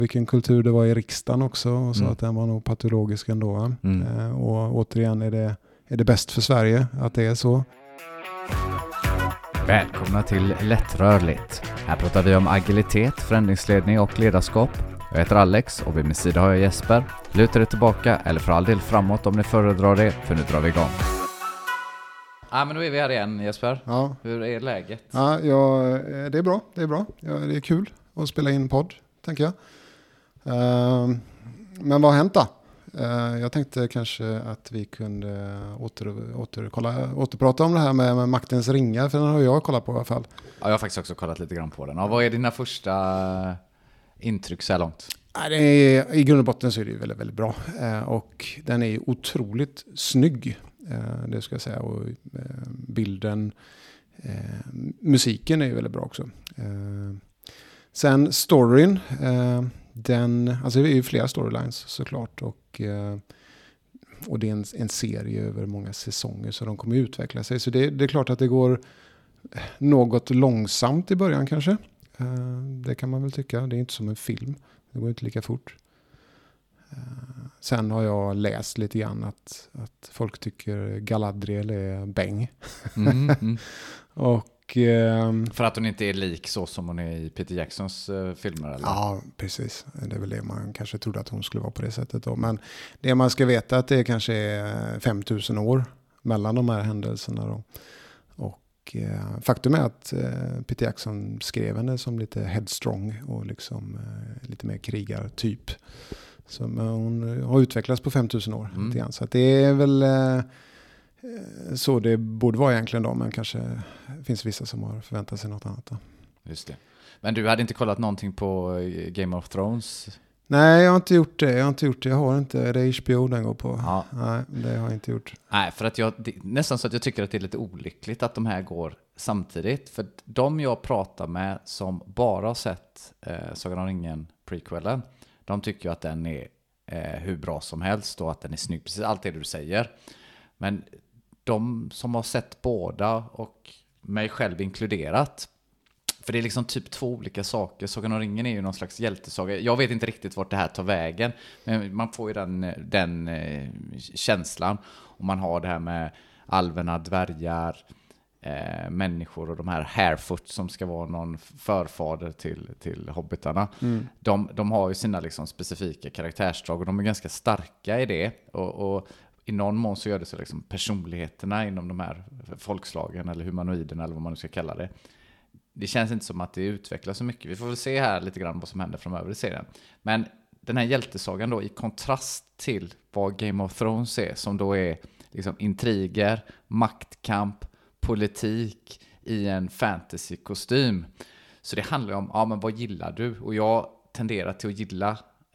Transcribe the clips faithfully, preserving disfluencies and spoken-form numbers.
vilken kultur det var i riksdagen också och sa Mm. att den var nog patologisk ändå. Mm. Eh, och återigen är det, är det bäst för Sverige att det är så. Välkomna till Lättrörligt. Här pratar vi om agilitet, förändringsledning och ledarskap. Jag heter Alex och vid min sida har jag Jesper. Luta dig tillbaka eller för all del framåt om ni föredrar det, för nu drar vi igång. Ja, men då är vi här igen, Jesper. Ja. Hur är läget? Ja, ja, det är bra. Det är bra. Ja, det är kul att spela in podd, tänker jag. Uh, men vad har hänt då? Uh, jag tänkte kanske att vi kunde åter, åter, kolla, återprata om det här med, med Maktens ringar, för den har jag kollat på i alla fall. Ja, jag har faktiskt också kollat lite grann på den. Ja, vad är dina första intryck så här långt? Ja, det är, i grund och botten så är det väldigt, väldigt bra. Uh, och den är otroligt snygg. Uh, det ska jag säga. Och uh, bilden, uh, musiken är ju väldigt bra också. Uh, sen storyn, uh, den, alltså det är ju flera storylines såklart, och, uh, och det är en, en serie över många säsonger, så de kommer utveckla sig. Så det, det är klart att det går något långsamt i början kanske. Uh, det kan man väl tycka. Det är inte som en film. Det går inte lika fort. Uh, sen har jag läst lite grann att, att folk tycker Galadriel är bäng. Mm, mm. Och, um, för att hon inte är lik så som hon är i Peter Jacksons uh, filmer, eller? Ja, precis. Det är väl det man kanske trodde att hon skulle vara på det sättet då. Men det man ska veta är att det kanske är fem tusen år mellan de här händelserna då. Och uh, faktum är att uh, Peter Jackson skrev henne som lite headstrong och liksom uh, lite mer krigartyp. Så men hon har utvecklats på fem tusen år. Mm. Lite grann. Så att det är väl uh, så det borde vara egentligen då, men kanske finns vissa som har förväntat sig något annat då. Just det. Men du hade inte kollat någonting på Game of Thrones? Nej, jag har inte gjort det. Jag har inte gjort det. Jag har inte. Det är H B O den går på. Ja. Nej, det har jag inte gjort. Nej, för att jag, det, nästan så att jag tycker att det är lite olyckligt att de här går samtidigt. För de jag pratar med som bara har sett eh, Sagan om ringen prequelen, de tycker ju att den är eh, hur bra som helst och att den är snygg. Precis allt det du säger. Men de som har sett båda, och mig själv inkluderat, för det är liksom typ två olika saker. Sagan om ringen är ju någon slags hjältesaga. Jag vet inte riktigt vart det här tar vägen, men man får ju den, den eh, känslan. Och man har det här med alverna, dvärgar, eh, människor och de här Harefoot som ska vara någon förfader till, till hobbitarna. Mm. De, de har ju sina liksom specifika karaktärsdrag och de är ganska starka i det. Och, och i någon mån så gör det så liksom personligheterna inom de här folkslagen eller humanoiderna eller vad man nu ska kalla det. Det känns inte som att det utvecklas så mycket. Vi får väl se här lite grann vad som händer framöver i serien. Men den här hjältesagan då, i kontrast till vad Game of Thrones är, som då är liksom intriger, maktkamp, politik i en fantasy-kostym. Så det handlar om, ja men vad gillar du? Och jag tenderar till att gilla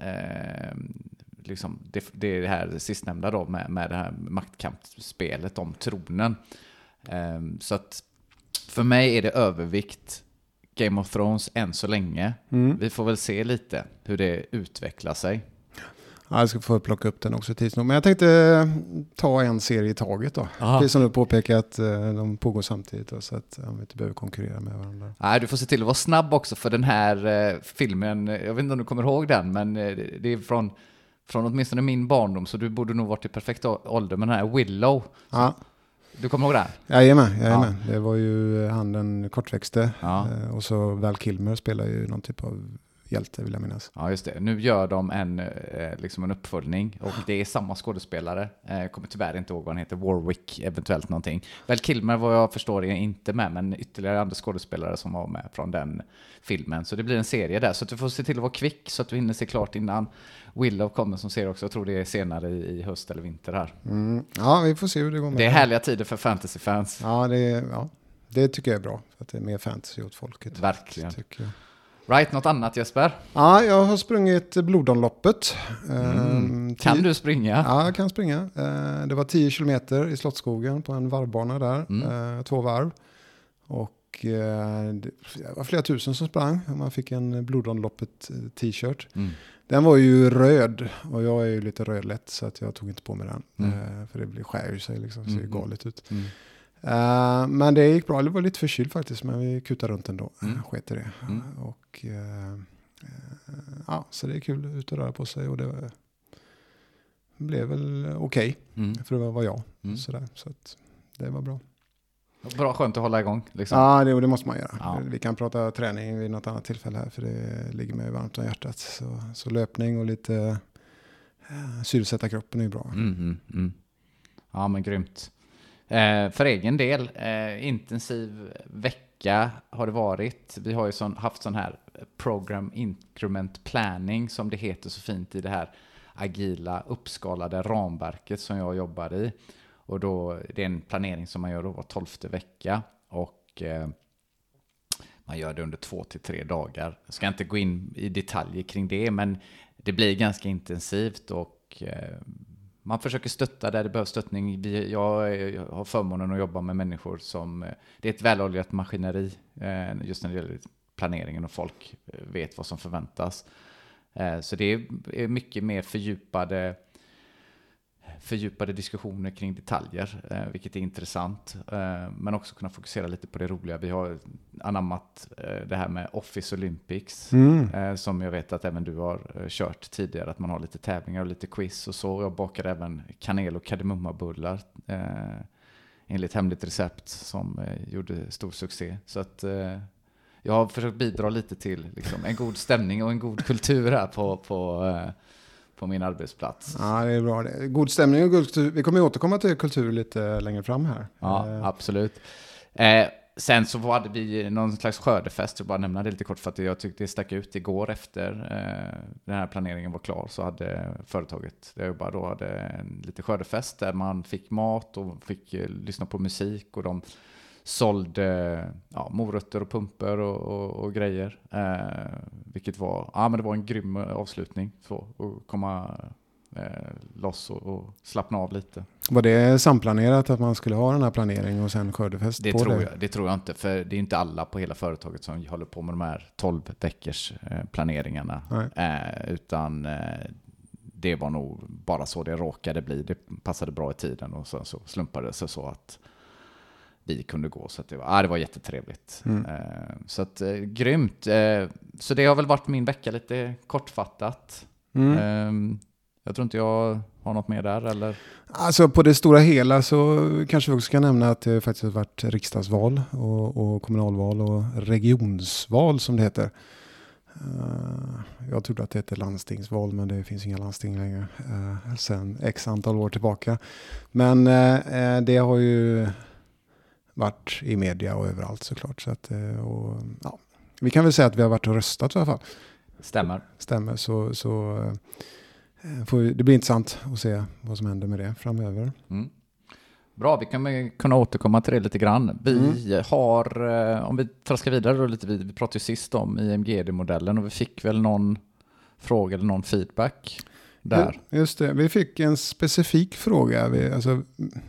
eh, liksom det, det här sistnämnda då med, med det här maktkampsspelet om tronen. Eh, så att för mig är det övervikt Game of Thrones än så länge. Mm. Vi får väl se lite hur det utvecklar sig. Ja, jag ska få plocka upp den också tids nog. Men jag tänkte ta en serie i taget då. Aha. Precis som du påpekar att de pågår samtidigt då, så att de inte behöver konkurrera med varandra. Nej, du får se till att vara snabb också, för den här eh, filmen, jag vet inte om du kommer ihåg den, men eh, det är från, från åtminstone min barndom, så du borde nog varit i perfekt ålder med den här Willow. Ja. Du kommer ihåg det här? Jajamän, jajamän. Ja. Det var ju han den kortväxte. Ja. Och så Val Kilmer spelar ju någon typ av hjälte, vill jag minnas. Ja, just det. Nu gör de en, liksom en uppföljning, och det är samma skådespelare. Jag kommer tyvärr inte ihåg vad han heter. Warwick, eventuellt någonting. Val Kilmer, vad jag förstår, är inte med, men ytterligare andra skådespelare som var med från den filmen. Så det blir en serie där. Så att du får se till att vara kvick så att du hinner se klart innan Willow kommer som ser också. Jag tror det är senare i, i höst eller vinter här. Mm. Ja, vi får se hur det går med. Det är härliga tider för fantasyfans. Ja, det, ja, det tycker jag är bra. För att det är mer fantasy åt folket. Verkligen. Tycker jag. Right, något annat, Jesper? Ja, jag har sprungit Blodomloppet. Mm. Kan du springa? Ja, jag kan springa. Det var tio kilometer i Slottsskogen på en varvbana där. Mm. Två varv. Och det var flera tusen som sprang. Man fick en Blodomloppet t-shirt. Mm. Den var ju röd, och jag är ju lite rödlätt, så att jag tog inte på mig den. Mm. För det blir skär ju sig liksom, ser ju galet ut. Mm. Uh, men det gick bra. Det var lite förkyld faktiskt, men vi kutade runt ändå. Mm. Sket i det. Mm. Och uh, ja, så det är kul ut och röra på sig och det blev väl okej okay mm. för det var jag. Mm. Så, där, så att det var bra. Bra, skönt att hålla igång. Liksom. Ja, det, det måste man göra. Ja. Vi kan prata träning vid något annat tillfälle här för det ligger mig varmt om hjärtat. Så, så löpning och lite äh, syresätta kroppen är ju bra. Mm, mm, mm. Ja, men grymt. Eh, för egen del, eh, intensiv vecka har det varit. Vi har ju sån, haft sån här program increment planning som det heter så fint i det här agila uppskalade ramverket som jag jobbar i. Och då, det är en planering som man gör då var tolfte vecka och eh, man gör det under två till tre dagar. Jag ska inte gå in i detaljer kring det, men det blir ganska intensivt och eh, man försöker stötta där det behövs stöttning. Vi, jag, jag har förmånen att jobba med människor som, det är ett väloljat maskineri eh, just när det gäller planeringen och folk vet vad som förväntas. Eh, så det är, är mycket mer fördjupade fördjupade diskussioner kring detaljer, eh, vilket är intressant. Eh, men också kunna fokusera lite på det roliga. Vi har anammat eh, det här med Office Olympics, mm. eh, som jag vet att även du har eh, kört tidigare, att man har lite tävlingar och lite quiz och så. Jag bakade även kanel- och kardemummabullar eh, enligt hemligt recept som eh, gjorde stor succé. Så att eh, jag har försökt bidra lite till liksom, en god stämning och en god kultur här på, på eh, på min arbetsplats. Ja, det är bra. God stämning och kultur. Vi kommer återkomma till kultur lite längre fram här. Ja, eh. absolut. Eh, sen så hade vi någon slags skördefest, och bara nämna det lite kort för att jag tyckte det stack ut igår efter eh, den här planeringen var klar, så hade företaget där jag bara då hade en lite skördefest där man fick mat och fick eh, lyssna på musik och de sålde ja, morötter och pumper och, och, och grejer. Eh, vilket var, ja, men det var en grym avslutning. Så, att komma eh, loss och, och slappna av lite. Var det samplanerat att man skulle ha den här planeringen och sen skördefest det på tror det? Jag, det tror jag inte, för det är inte alla på hela företaget som håller på med de här tolv veckors eh, planeringarna. Eh, utan eh, det var nog bara så det råkade bli. Det passade bra i tiden och så, så slumpade det sig så att vi kunde gå, så att det var, ah, det var jättetrevligt. Mm. Eh, så att, eh, grymt. Eh, så det har väl varit min vecka lite kortfattat. Mm. Eh, jag tror inte jag har något mer där, eller? Alltså på det stora hela så kanske vi också kan nämna att det faktiskt har varit riksdagsval och, och kommunalval och regionsval som det heter. Uh, jag trodde att det heter landstingsval, men det finns inga landsting längre uh, sen x antal år tillbaka. Men uh, det har ju varit i media och överallt såklart. Så att, och, ja. Vi kan väl säga att vi har varit och röstat i alla fall. Stämmer. Stämmer, så, så får vi, det blir intressant att se vad som händer med det framöver. Mm. Bra, vi kan kunna återkomma till det lite grann. Vi mm. har, om vi traskar vidare då lite, vi pratade ju sist om I M G D-modellen och vi fick väl någon fråga eller någon feedback där. Ja, just det, vi fick en specifik fråga. Vi, alltså,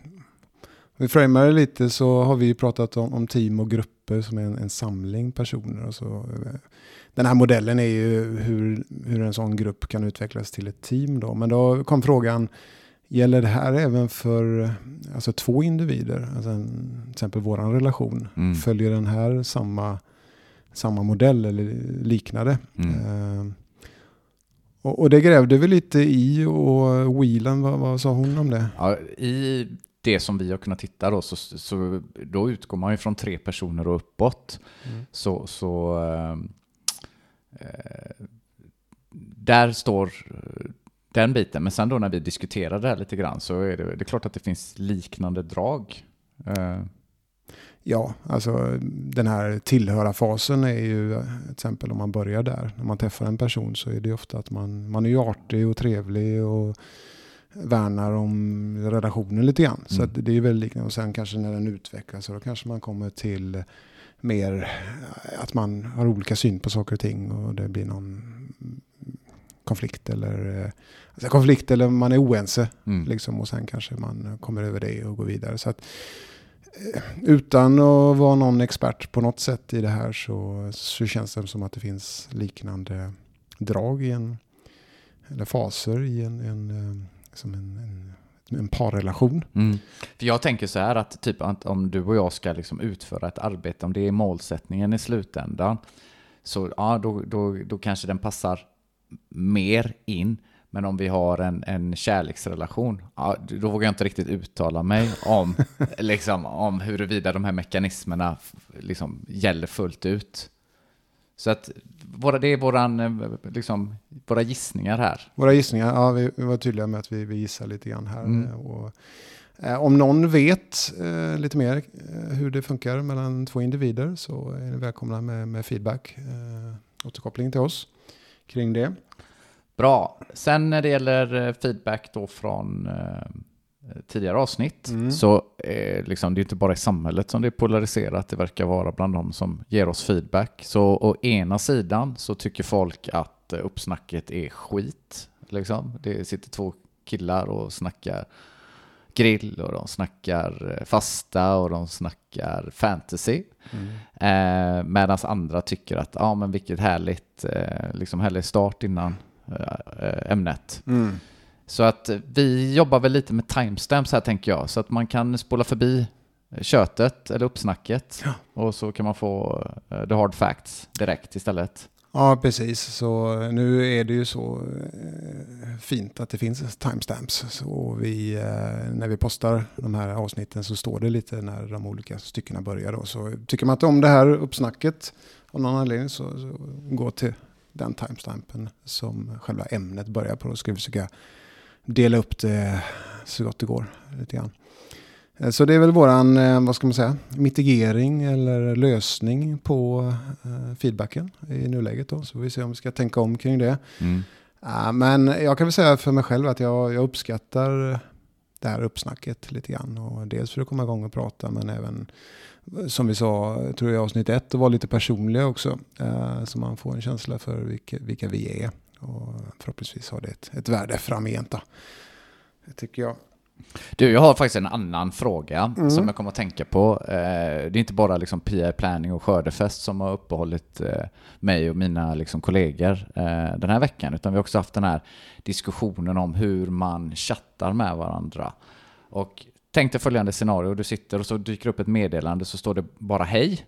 vi framar det lite, så har vi pratat om, om team och grupper som är en, en samling personer. Och så. Den här modellen är ju hur, hur en sån grupp kan utvecklas till ett team. Då. Men då kom frågan, gäller det här även för alltså, två individer? Alltså en, till exempel vår relation. Mm. Följer den här samma, samma modell eller liknande? Mm. Uh, och, och det grävde vi lite i, och Whelan, vad, vad sa hon om det? Ja, i det som vi har kunnat titta då, så, så då utgår man ju från tre personer och uppåt. Mm. Så, så eh, där står den biten. Men sen då när vi diskuterar det här lite grann, så är det, det är klart att det finns liknande drag. Eh. Ja, alltså den här tillhöra-fasen är ju till exempel om man börjar där. När man träffar en person så är det ofta att man, man är ju artig och trevlig och värnar om relationen lite grann. Mm. Så att det är väldigt liknande. Och sen kanske när den utvecklas så då kanske man kommer till mer att man har olika syn på saker och ting och det blir någon konflikt eller alltså konflikt eller man är oense mm. liksom, och sen kanske man kommer över det och går vidare. Så att utan att vara någon expert på något sätt i det här så, så känns det som att det finns liknande drag i en, eller faser i en, en som en, en, en parrelation. Mm. För jag tänker så här att, typ, att om du och jag ska liksom utföra ett arbete, om det är målsättningen i slutändan, så ja, då, då, då kanske den passar mer in. Men om vi har en, en kärleksrelation, ja, då vågar jag inte riktigt uttala mig om, liksom, om huruvida de här mekanismerna liksom, gäller fullt ut. Så att våra, det är våran, liksom, våra gissningar här. Våra gissningar, ja, vi, vi var tydliga med att vi, vi gissar lite grann här. Mm. Och, eh, om någon vet eh, lite mer eh, hur det funkar mellan två individer så är ni välkomna med, med feedback, eh, återkoppling till oss kring det. Bra. Sen när det gäller feedback då från eh, tidigare avsnitt mm. så eh, liksom, det är inte bara i samhället som det är polariserat. Det verkar vara bland de som ger oss feedback. Så å ena sidan så tycker folk att eh, uppsnacket är skit. Liksom. Det sitter två killar och snackar grill och de snackar fasta och de snackar fantasy. Mm. Eh, medan andra tycker att ja, men vilket härligt, eh, liksom härlig start innan ämnet. Mm. Så att vi jobbar väl lite med timestamps här tänker jag. Så att man kan spola förbi köttet eller uppsnacket. Ja. Och så kan man få uh, the hard facts direkt istället. Ja, precis. Så nu är det ju så eh, fint att det finns timestamps. Så vi, eh, när vi postar de här avsnitten så står det lite när de olika styckena börjar. Då. Så tycker man inte om det här uppsnacket av någon anledning så, så gå till den timestampen som själva ämnet börjar på. Då ska vi försöka dela upp det så gott det går lite grann. Så det är väl våran, vad ska man säga, mitigering eller lösning på feedbacken i nuläget då. Så vi ser om vi ska tänka om kring det. Mm. Men jag kan väl säga för mig själv att jag, jag uppskattar det här uppsnacket lite grann. Och dels för att komma igång och prata men även som vi sa, tror jag avsnitt ett, och vara lite personliga också. Eh, så man får en känsla för vilka, vilka vi är. Och förhoppningsvis har det ett, ett värde framgent. Det tycker jag. Du, jag har faktiskt en annan fråga mm. som jag kommer att tänka på. Eh, det är inte bara liksom P R-planning och skördefest som har uppehållit eh, mig och mina liksom, kollegor eh, den här veckan. Utan vi har också haft den här diskussionen om hur man chattar med varandra. Och tänk dig följande scenario. Du sitter och så dyker upp ett meddelande så står det bara hej.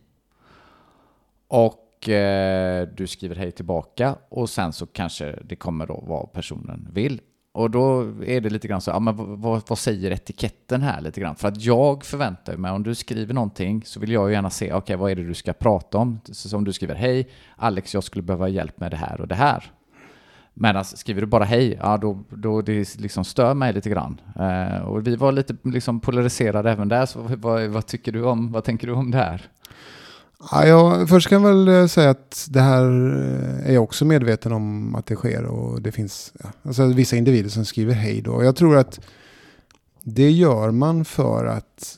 Och eh, du skriver hej tillbaka. Och sen så kanske det kommer då vad personen vill. Och då är det lite grann så, ja, men vad, vad säger etiketten här lite grann? För att jag förväntar mig, om du skriver någonting så vill jag ju gärna se, okej, okay, vad är det du ska prata om? Så om du skriver, hej Alex, jag skulle behöva hjälp med det här och det här. Men skriver du bara hej, ja då, då det liksom stör mig lite grann. Eh, och vi var lite liksom polariserade även där, så vad, vad tycker du om, vad tänker du om det här? Ja, jag, först kan jag väl säga att det här är jag också medveten om att det sker och det finns ja, alltså vissa individer som skriver hej då. Och jag tror att det gör man för att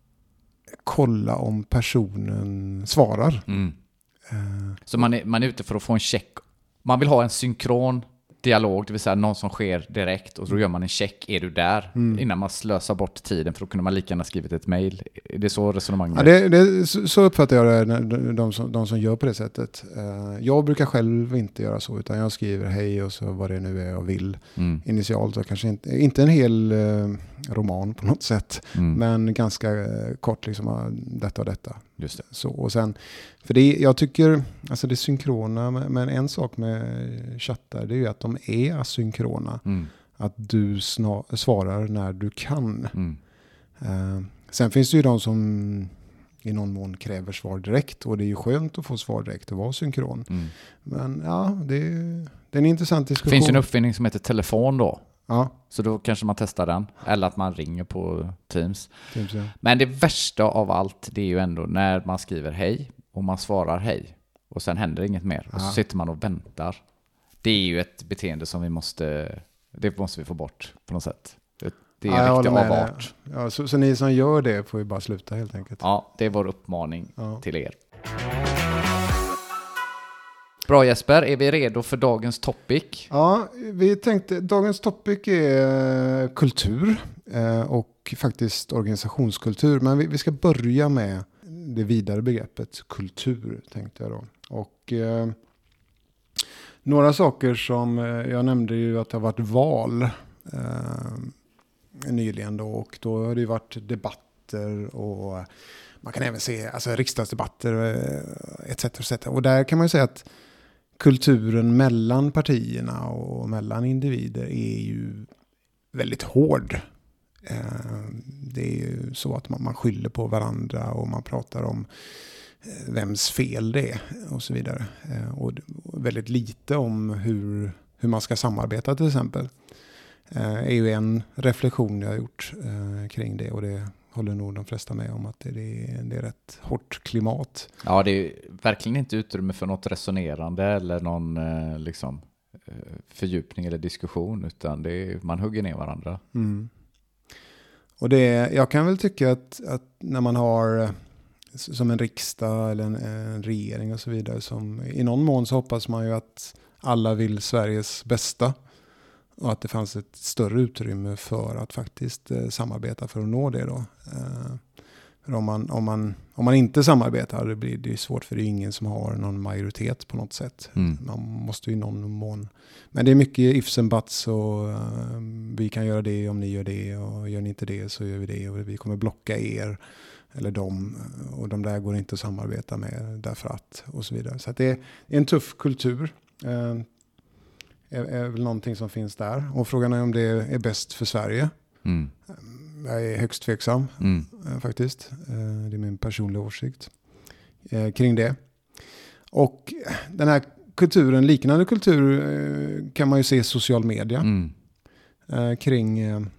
kolla om personen svarar. Mm. Uh, Så man är, man är ute för att få en check. Man vill ha en synkron dialog, det vill säga någon som sker direkt och så gör man en check, är du där? Mm. Innan man slösar bort tiden, för då kunde man lika gärna skrivit ett mejl. Är det så resonemanget? Ja, det, det, så uppfattar jag det, de som, de som gör på det sättet. Jag brukar själv inte göra så, utan jag skriver hej och så vad det nu är jag vill. Mm. Initialt, och kanske inte, inte en hel eh, roman på något sätt, mm. men ganska eh, kort liksom, detta och detta. Just det. Så, och sen, för det, jag tycker, alltså det är synkrona, men en sak med chattar, det är ju att de är asynkrona. Mm. Att du snar, svarar när du kan. Mm. Uh, sen finns det ju de som i någon mån kräver svar direkt, och det är ju skönt att få svar direkt och vara synkron. Mm. Men ja, det är, det är en intressant diskussion. Det finns en uppfinning som heter telefon då. Ja. Så då kanske man testar den. Eller att man ringer på Teams. Teams ja. Men det värsta av allt, det är ju ändå när man skriver hej och man svarar hej. Och sen händer inget mer. Och så sitter man och väntar. Det är ju ett beteende som vi måste, det måste vi få bort på något sätt. Det är en ja, riktig avart. Ja, så, så ni som gör det får ju bara sluta helt enkelt. Ja, det är vår uppmaning ja. till er. Bra Jesper, är vi redo för dagens topic? Ja, vi tänkte, dagens topic är kultur och faktiskt organisationskultur. Men vi, vi ska börja med det vidare begreppet kultur, tänkte jag då. Och eh, några saker som, jag nämnde ju att det har varit val eh, nyligen då. Och då har det ju varit debatter och man kan även se alltså, riksdagsdebatter et cetera, et cetera. Och där kan man ju säga att kulturen mellan partierna och mellan individer är ju väldigt hård. Det är ju så att man, man skyller på varandra och man pratar om vems fel det är och så vidare. Och väldigt lite om hur, hur man ska samarbeta till exempel. Är ju en reflektion jag har gjort kring det, och det håller nog de flesta med om, att det är, det är rätt hårt klimat. Ja, det är verkligen inte utrymme för något resonerande eller någon liksom, fördjupning eller diskussion, utan det är, man hugger ner varandra. Mm. Och det, jag kan väl tycka att, att när man har som en riksdag eller en, en regering och så vidare, som i någon mån så hoppas man ju att alla vill Sveriges bästa. Och att det fanns ett större utrymme för att faktiskt eh, samarbeta för att nå det då. Eh, för om man, om, man, om man inte samarbetar, det blir det ju svårt, för det är ingen som har någon majoritet på något sätt. Mm. Man måste ju i någon mån. Men det är mycket ifs and buts, och eh, vi kan göra det om ni gör det, och gör ni inte det så gör vi det, och vi kommer blocka er eller dem, och de där går inte att samarbeta med därför att, och så vidare. Så att det är en tuff kultur. Eh, Är, är väl någonting som finns där. Och frågan är om det är bäst för Sverige. Mm. Jag är högst tveksam mm. faktiskt. Det är min personliga åsikt kring det. Och den här kulturen, liknande kultur, kan man ju se i social media. Mm. Kring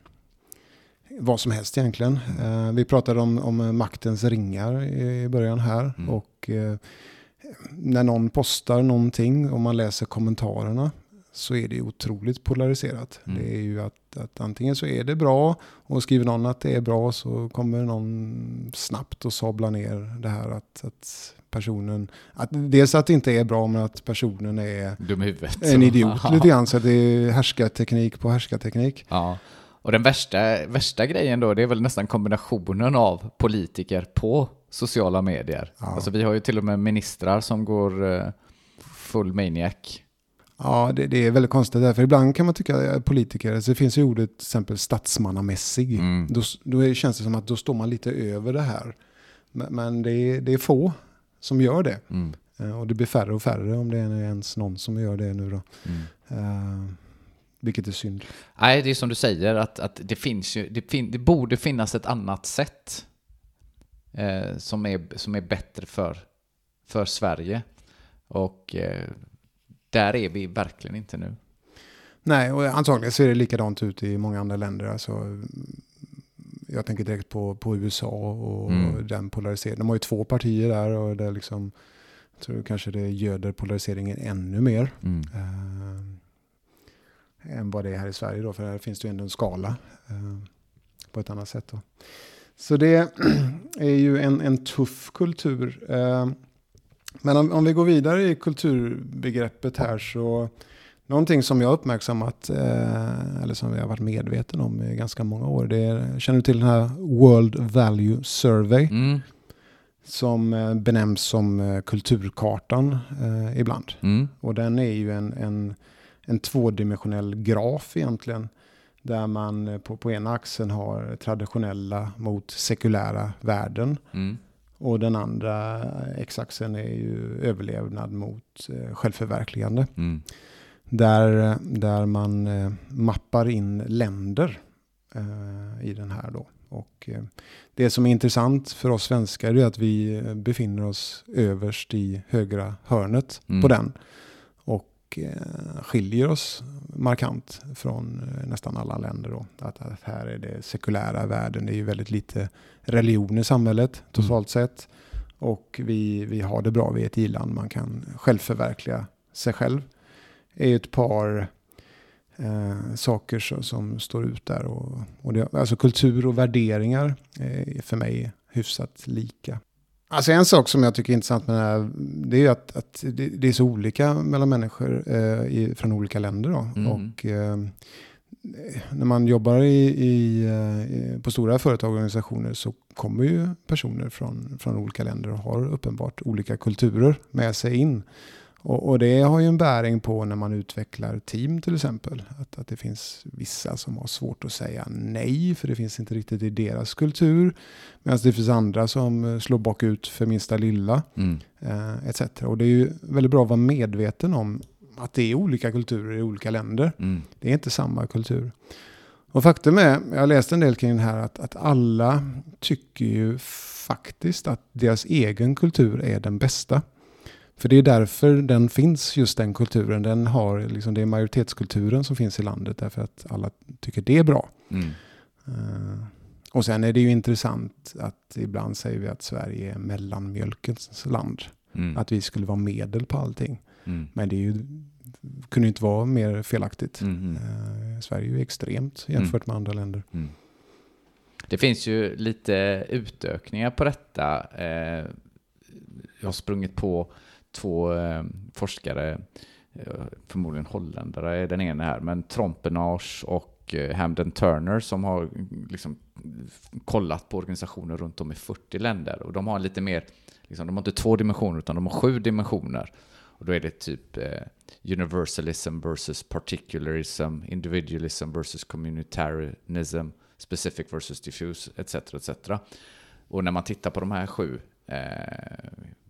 vad som helst egentligen. Mm. Vi pratade om, om maktens ringar i början här. Mm. Och när någon postar någonting och man läser kommentarerna, så är det otroligt polariserat. Mm. Det är ju att, att antingen så är det bra, och skriver någon att det är bra, så kommer någon snabbt och sabla ner det här att, att personen, att dels att det inte är bra, men att personen är dum i huvudet, en idiot lite grann, så det är härskarteknik på härskarteknik. Ja. Och den värsta, värsta grejen då, det är väl nästan kombinationen av politiker på sociala medier. Ja. Alltså vi har ju till och med ministrar som går full maniac. Ja, det, det är väldigt konstigt därför ibland kan man tycka att politiker, så det finns ju ordet till exempel statsmannamässig. Mm. Då, då känns det som att då står man lite över det här. Men, men det, är, det är få som gör det. Mm. Uh, och det blir färre och färre om det är ens någon som gör det nu då. Mm. Uh, vilket är synd. Nej, det är som du säger, att, att det finns ju, det, fin, det borde finnas ett annat sätt eh, som, är, som är bättre för, för Sverige. Och eh, där är vi verkligen inte nu. Nej, och antagligen ser det likadant ut i många andra länder. Alltså, jag tänker direkt på, på U S A och mm. den polariseringen. De har ju två partier där, och det liksom, jag tror kanske det göder polariseringen ännu mer. Mm. Uh, än vad det är här i Sverige då, för här finns det ju ändå en skala uh, på ett annat sätt då. Så det är ju en, en tuff kultur. Uh, Men om, om vi går vidare i kulturbegreppet här, så någonting som jag har uppmärksammat eh, eller som vi har varit medveten om i ganska många år, det är, känner du till den här World Value Survey mm. som eh, benämns som eh, kulturkartan eh, ibland. Mm. Och den är ju en, en, en tvådimensionell graf egentligen, där man på, på ena axeln har traditionella mot sekulära värden. Mm. Och den andra x-axeln är ju överlevnad mot eh, självförverkligande. Mm. Där, där man eh, mappar in länder eh, i den här då. Och eh, det som är intressant för oss svenskar är att vi befinner oss överst i högra hörnet mm. på den. Och eh, skiljer oss markant från eh, nästan alla länder då. Att, att här är det sekulära världen, det är ju väldigt lite religion i samhället totalt mm. sett. Och vi, vi har det bra, vi är ett i-land, man kan självförverkliga sig själv. Det är ett par eh, saker så, som står ut där. Och, och det, alltså kultur och värderingar är för mig hyfsat lika. Alltså en sak som jag tycker är intressant med det här, det är att, att det, det är så olika mellan människor eh, i, från olika länder då. Mm. Och eh, när man jobbar i, i, på stora företag och organisationer, så kommer ju personer från, från olika länder och har uppenbart olika kulturer med sig in. Och, och det har ju en bäring på när man utvecklar team till exempel. Att, att det finns vissa som har svårt att säga nej för det finns inte riktigt i deras kultur. Medan det finns andra som slår bakut för minsta lilla. Mm. Eh, et cetera. Och det är ju väldigt bra att vara medveten om att det är olika kulturer i olika länder. Mm. Det är inte samma kultur. Och faktum är, jag har läst en del kring det här, att, att alla tycker ju faktiskt att deras egen kultur är den bästa. För det är därför den finns, just den kulturen. Den har, liksom, det är majoritetskulturen som finns i landet därför att alla tycker det är bra. Mm. Uh, och sen är det ju intressant att ibland säger vi att Sverige är mellanmjölkens land. Mm. Att vi skulle vara medel på allting. Mm. Men det är ju, kunde inte vara mer felaktigt. Mm. Uh, Sverige är ju extremt jämfört mm. med andra länder. Mm. Det finns ju lite utökningar på detta. Uh, jag har sprungit på två eh, forskare, eh, förmodligen holländare är den ena här, men Trompenage och eh, Hamden Turner som har liksom kollat på organisationer runt om i fyrtio länder. Och de har lite mer, liksom, de har inte två dimensioner utan de har sju dimensioner. Och då är det typ eh, universalism versus particularism, individualism versus communitarianism, specific versus diffuse, et cetera et cetera. Och när man tittar på de här sju eh,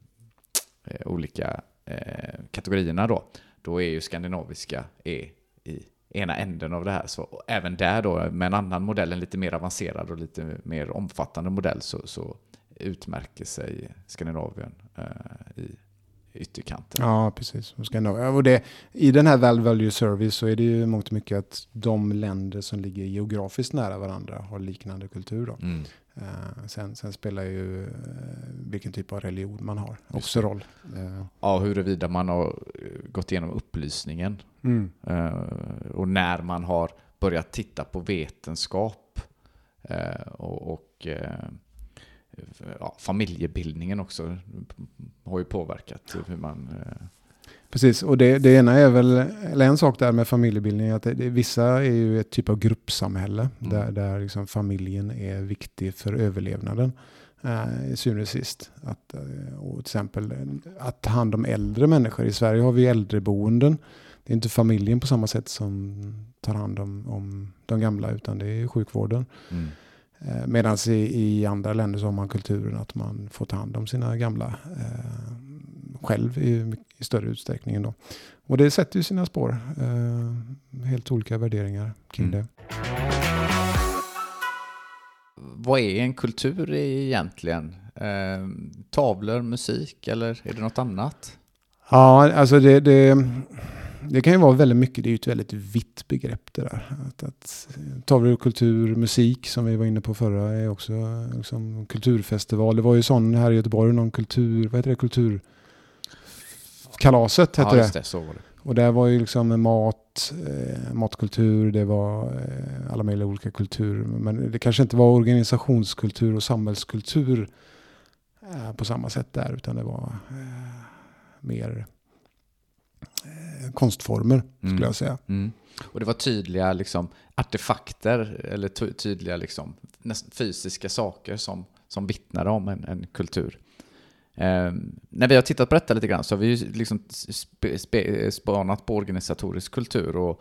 olika eh, kategorierna då, då är ju skandinaviska är i ena änden av det här. Så även där då, med en annan modell, en lite mer avancerad och lite mer omfattande modell, så, så utmärker sig Skandinavien eh, i ytterkanten. Ja, precis. Och det, i den här Val Value Service så är det ju mångt mycket att de länder som ligger geografiskt nära varandra har liknande kultur då. Mm. Uh, sen, sen spelar ju uh, vilken typ av religion man har också roll. Uh. Ja, huruvida man har gått igenom upplysningen mm. uh, och när man har börjat titta på vetenskap uh, och, och uh, ja, familjebildningen också har ju påverkat hur man... Uh... Precis, och det, det ena är väl, eller en sak där med familjebildning, att det, det, vissa är ju ett typ av gruppsamhälle mm. där, där liksom familjen är viktig för överlevnaden. Eh, i syvende och sist. Att, och till exempel att ta hand om äldre människor. I Sverige har vi äldreboenden. Det är inte familjen på samma sätt som tar hand om, om de gamla, utan det är sjukvården. Mm. Eh, Medan i, i andra länder så har man kulturen att man får ta hand om sina gamla eh, själv i, i större utsträckning då. Och det sätter ju sina spår. Eh, helt olika värderingar kring mm. det. Vad är en kultur egentligen? Eh, tavlor, musik eller är det något annat? Ja, alltså det, det, det kan ju vara väldigt mycket. Det är ju ett väldigt vitt begrepp det där. Att, att, tavlor, kultur, musik som vi var inne på förra är också liksom, kulturfestival. Det var ju sån här i Göteborg, någon kultur, vad heter det, kultur... Kalaset hette ja, just det. Så var det. Och där var ju liksom mat, eh, matkultur, det var eh, alla möjliga olika kulturer. Men det kanske inte var organisationskultur och samhällskultur eh, på samma sätt där, utan det var eh, mer eh, konstformer skulle mm. jag säga. Mm. Och det var tydliga liksom, artefakter eller ty- tydliga liksom, nästan fysiska saker som, som vittnade om en, en kultur. Eh, när vi har tittat på detta lite grann så har vi ju liksom sp- sp- spanat på organisatorisk kultur, och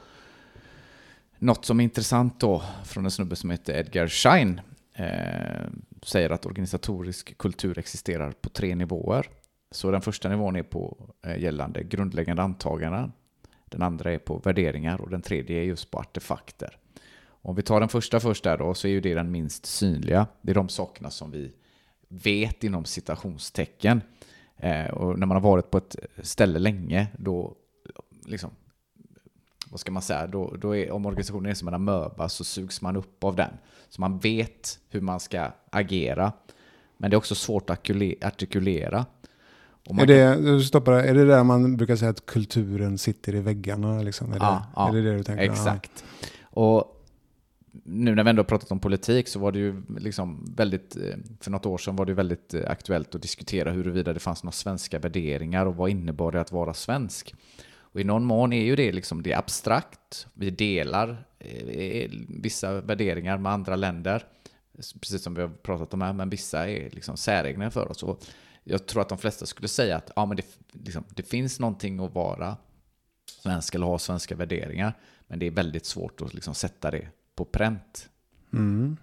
något som är intressant då från en snubbe som heter Edgar Schein eh, säger att organisatorisk kultur existerar på tre nivåer. Så den första nivån är på eh, gällande grundläggande antaganden, den andra är på värderingar och den tredje är just på artefakter. Om vi tar den första först där då, så är ju det den minst synliga. Det är de sakerna som vi vet inom citationstecken. Eh, och när man har varit på ett ställe länge, då liksom, vad ska man säga, då, då är, om organisationen är som en amöba så sugs man upp av den. Så man vet hur man ska agera. Men det är också svårt att artikulera. Och man är, det, kan... stoppar, är det där man brukar säga att kulturen sitter i väggarna? Liksom? Är, ja, det, ja, är det det du tänker? Exakt. Ja. Och nu när vi ändå har pratat om politik så var det ju liksom väldigt, för något år sedan var det väldigt aktuellt att diskutera huruvida det fanns några svenska värderingar och vad innebar det att vara svensk. Och i någon mån är ju det liksom, det är abstrakt. Vi delar eh, vissa värderingar med andra länder, precis som vi har pratat om här, men vissa är liksom säregna för oss. Och jag tror att de flesta skulle säga att ja, men det, liksom, det finns någonting att vara svensk eller ha svenska värderingar, men det är väldigt svårt att liksom sätta det på pränt. Mm.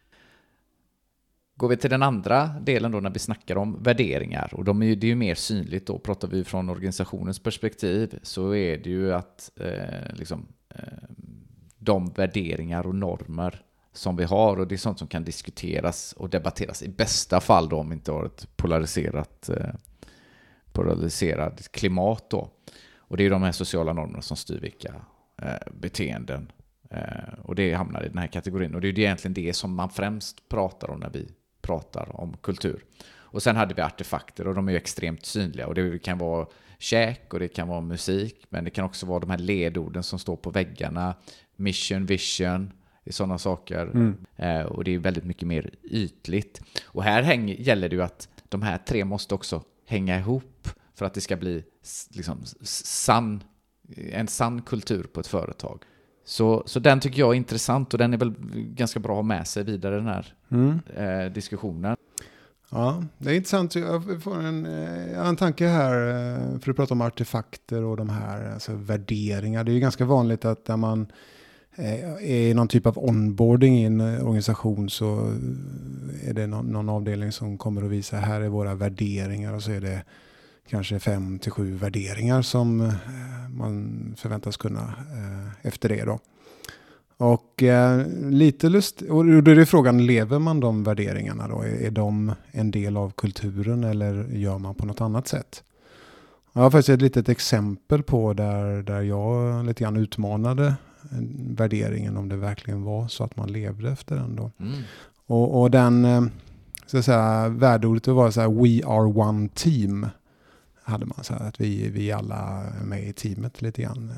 Går vi till den andra delen då när vi snackar om värderingar, och de är ju, det är ju mer synligt då, pratar vi från organisationens perspektiv, så är det ju att eh, liksom, eh, de värderingar och normer som vi har, och det är sånt som kan diskuteras och debatteras i bästa fall då, om vi inte har ett polariserat eh, polariserat klimat då. Och det är de här sociala normerna som styr vilka eh, beteenden, eh, och det hamnar i den här kategorin, och det är ju egentligen det som man främst pratar om när vi pratar om kultur. Och sen hade vi artefakter, och de är ju extremt synliga, och det kan vara käk och det kan vara musik, men det kan också vara de här ledorden som står på väggarna, mission, vision, i sådana saker. Mm. Eh, och det är väldigt mycket mer ytligt. Och här häng, gäller det ju att de här tre måste också hänga ihop för att det ska bli liksom sann, en sann kultur på ett företag. Så, så den tycker jag är intressant, och den är väl ganska bra att ha med sig vidare, den här mm. eh, diskussionen. Ja, det är intressant. Jag får en, jag har en tanke här, för att prata om artefakter och de här alltså värderingar. Det är ju ganska vanligt att när man är i någon typ av onboarding i en organisation, så är det någon, någon avdelning som kommer att visa här är våra värderingar, och så är det kanske fem till sju värderingar som man förväntas kunna efter det då. Och eh, lite lust, och då är det frågan, lever man de värderingarna då? Är, är de en del av kulturen, eller gör man på något annat sätt? Jag har faktiskt ett litet exempel på där, där jag lite grann utmanade värderingen, om det verkligen var så att man levde efter den då. Mm. Och, och den, så att säga, värdeordet var så här, we are one team. Hade man så här, att vi, vi alla är med i teamet lite grann.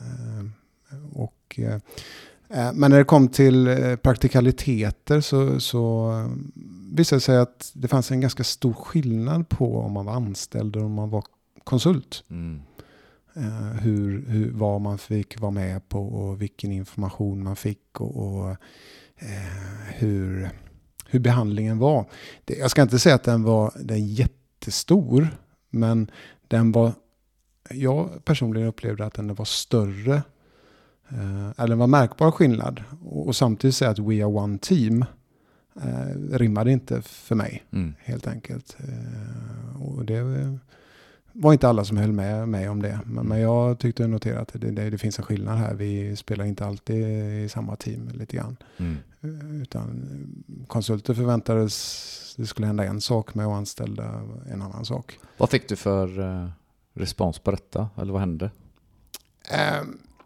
Och men när det kom till praktikaliteter så, så visade det sig att det fanns en ganska stor skillnad på om man var anställd och om man var konsult. Mm. Uh, hur, hur, vad man fick vara med på och vilken information man fick och, och uh, hur, hur behandlingen var. Det, jag ska inte säga att den var den jättestor, men den var, jag personligen upplevde att den var större. Uh, eller var märkbar skillnad, och, och samtidigt säga att we are one team uh, rimmade inte för mig mm. helt enkelt. Uh, och det var inte alla som höll med mig om det, men, mm. men jag tyckte jag noterade att det, det, det finns en skillnad här. Vi spelar inte alltid i samma team lite grann. Mm. Uh, utan konsulter förväntades det skulle hända en sak med att anställda en annan sak. Vad fick du för uh, respons på detta, eller vad hände? Uh,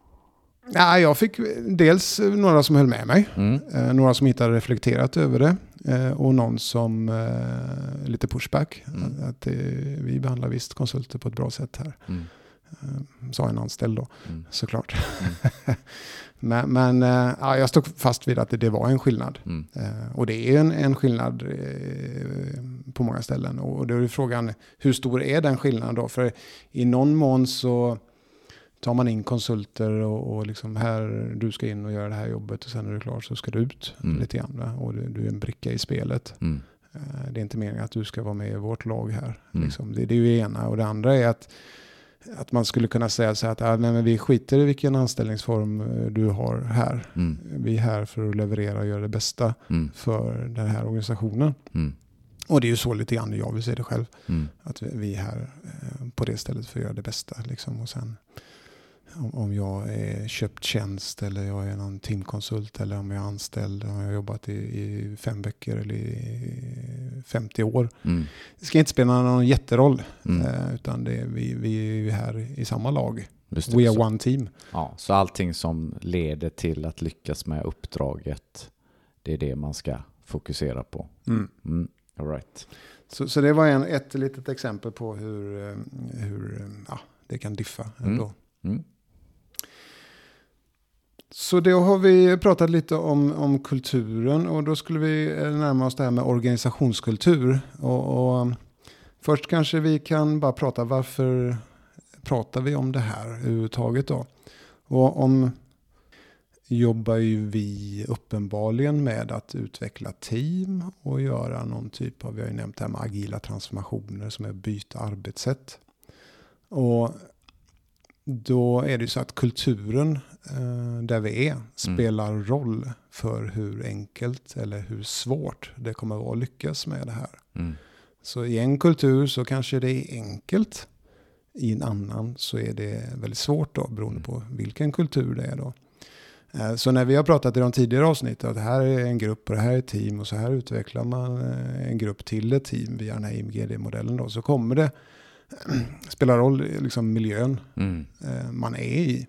Ja, jag fick dels några som höll med mig, mm. eh, några som inte hade reflekterat över det, eh, och någon som eh, lite pushback, mm. att, att eh, vi behandlar visst konsulter på ett bra sätt här. Mm. Eh, sa en anställd då, mm. såklart. Mm. men men eh, ja, jag stod fast vid att det, det var en skillnad. Mm. Eh, och det är en, en skillnad eh, på många ställen. Och då är frågan, hur stor är den skillnaden då? För i någon mån så tar man in konsulter och, och liksom här, du ska in och göra det här jobbet, och sen är du klar så ska du ut mm. lite grann. Va? Och du, du är en bricka i spelet. Mm. Uh, det är inte meningen att du ska vara med i vårt lag här. Mm. Liksom. Det, det är ju det ena. Och det andra är att, att man skulle kunna säga så här att ah, nej, men vi skiter i vilken anställningsform du har här. Mm. Vi är här för att leverera och göra det bästa mm. för den här organisationen. Mm. Och det är ju så lite grann jag vill se det själv. Mm. Att vi, vi är här eh, på det stället för att göra det bästa. Liksom. Och sen om jag är köpt tjänst, eller jag är någon teamkonsult, eller om jag är anställd, om jag har jobbat i, i fem veckor eller i femtio år. Mm. Det ska inte spela någon jätteroll, mm. eh, utan det är, vi, vi är här i samma lag. We are one team. Ja, så allting som leder till att lyckas med uppdraget, det är det man ska fokusera på. Mm. Mm. All right. Så, så det var en, ett litet exempel på hur, hur ja, det kan diffa ändå. Mm. Mm. Så då har vi pratat lite om, om kulturen, och då skulle vi närma oss det här med organisationskultur. Och, och först kanske vi kan bara prata, varför pratar vi om det här överhuvudtaget då? Och om jobbar ju vi uppenbarligen med att utveckla team och göra någon typ av, vi har ju nämnt det här med agila transformationer som är byta arbetssätt. Och då är det ju så att kulturen eh, där vi är spelar mm. roll för hur enkelt eller hur svårt det kommer att vara att lyckas med det här. Mm. Så i en kultur så kanske det är enkelt. I en annan så är det väldigt svårt då, beroende på vilken kultur det är då. Eh, så när vi har pratat i de tidigare avsnitten att det här är en grupp och det här är ett team och så här utvecklar man eh, en grupp till ett team via den här I M G D-modellen då, så kommer det spelar roll liksom miljön mm. eh, man är i.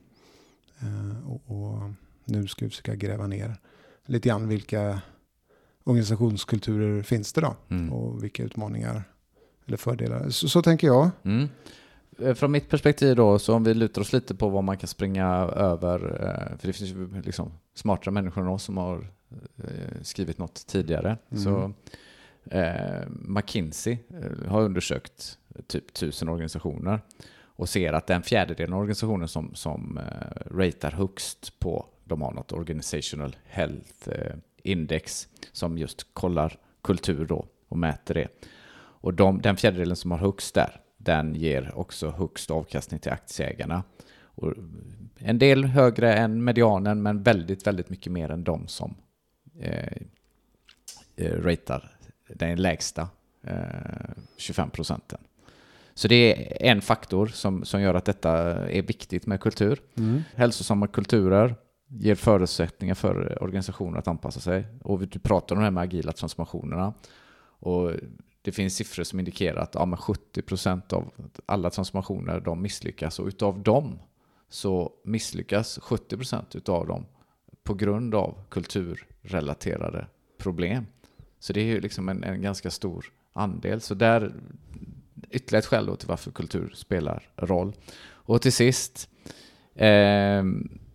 Eh, och, och nu ska vi försöka gräva ner lite grann vilka organisationskulturer finns det då mm. och vilka utmaningar eller fördelar. Så, så tänker jag. Mm. Från mitt perspektiv då, så om vi lutar oss lite på vad man kan springa över, för det finns ju liksom smartare människor än oss som har skrivit något tidigare. Mm. Så eh, McKinsey har undersökt typ tusen organisationer och ser att den fjärdedelen av organisationer som, som eh, ratear högst på, de har något Organizational Health eh, Index som just kollar kultur då och mäter det. Och de, den fjärdedelen som har högst där, den ger också högst avkastning till aktieägarna. Och en del högre än medianen, men väldigt, väldigt mycket mer än de som eh, eh, ratear den lägsta eh, tjugofem procenten. Så det är en faktor som, som gör att detta är viktigt med kultur. Mm. Hälsosamma kulturer ger förutsättningar för organisationer att anpassa sig. Och du pratar om de här med agila transformationerna. Och det finns siffror som indikerar att ja, men sjuttio procent av alla transformationer de misslyckas. Och utav dem så misslyckas sjuttio procent utav dem på grund av kulturrelaterade problem. Så det är ju liksom en, en ganska stor andel. Så där ytterligare ett skäl då till varför kultur spelar roll. Och till sist, eh,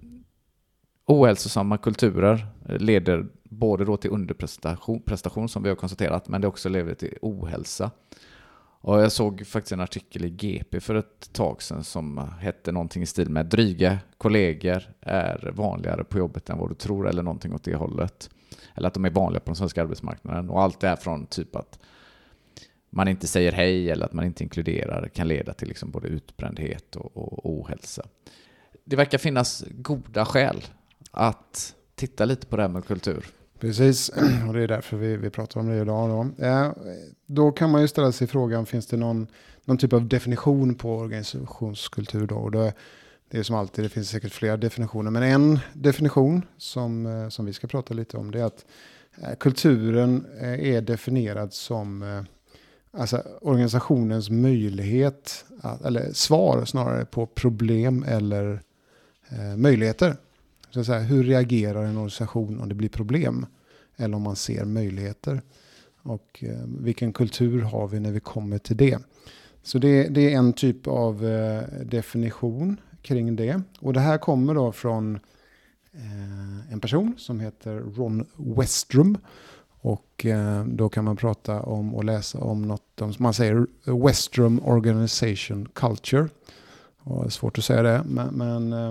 ohälsosamma kulturer leder både då till underprestation prestation, som vi har konstaterat, men det också leder till ohälsa. Och jag såg faktiskt en artikel i G P för ett tag sedan som hette någonting i stil med dryga kollegor är vanligare på jobbet än vad du tror, eller någonting åt det hållet. Eller att de är vanliga på den svenska arbetsmarknaden. Och allt det här från typ att man inte säger hej eller att man inte inkluderar kan leda till liksom både utbrändhet och, och ohälsa. Det verkar finnas goda skäl att titta lite på det här med kultur. Precis, och det är därför vi, vi pratar om det idag. Då. Eh, då kan man ju ställa sig frågan, finns det någon, någon typ av definition på organisationskultur då? Och då det är som alltid, det finns säkert flera definitioner. Men en definition som, som vi ska prata lite om, det är att eh, kulturen eh, är definierad som eh, alltså organisationens möjlighet, att, eller svar snarare på problem eller eh, möjligheter. Så att säga, hur reagerar en organisation om det blir problem eller om man ser möjligheter? Och eh, vilken kultur har vi när vi kommer till det? Så det, det är en typ av eh, definition kring det. Och det här kommer då från eh, en person som heter Ron Westrum. Och eh, då kan man prata om och läsa om något om, man säger Westrum Organization Culture. Och det är svårt att säga det, men, men eh,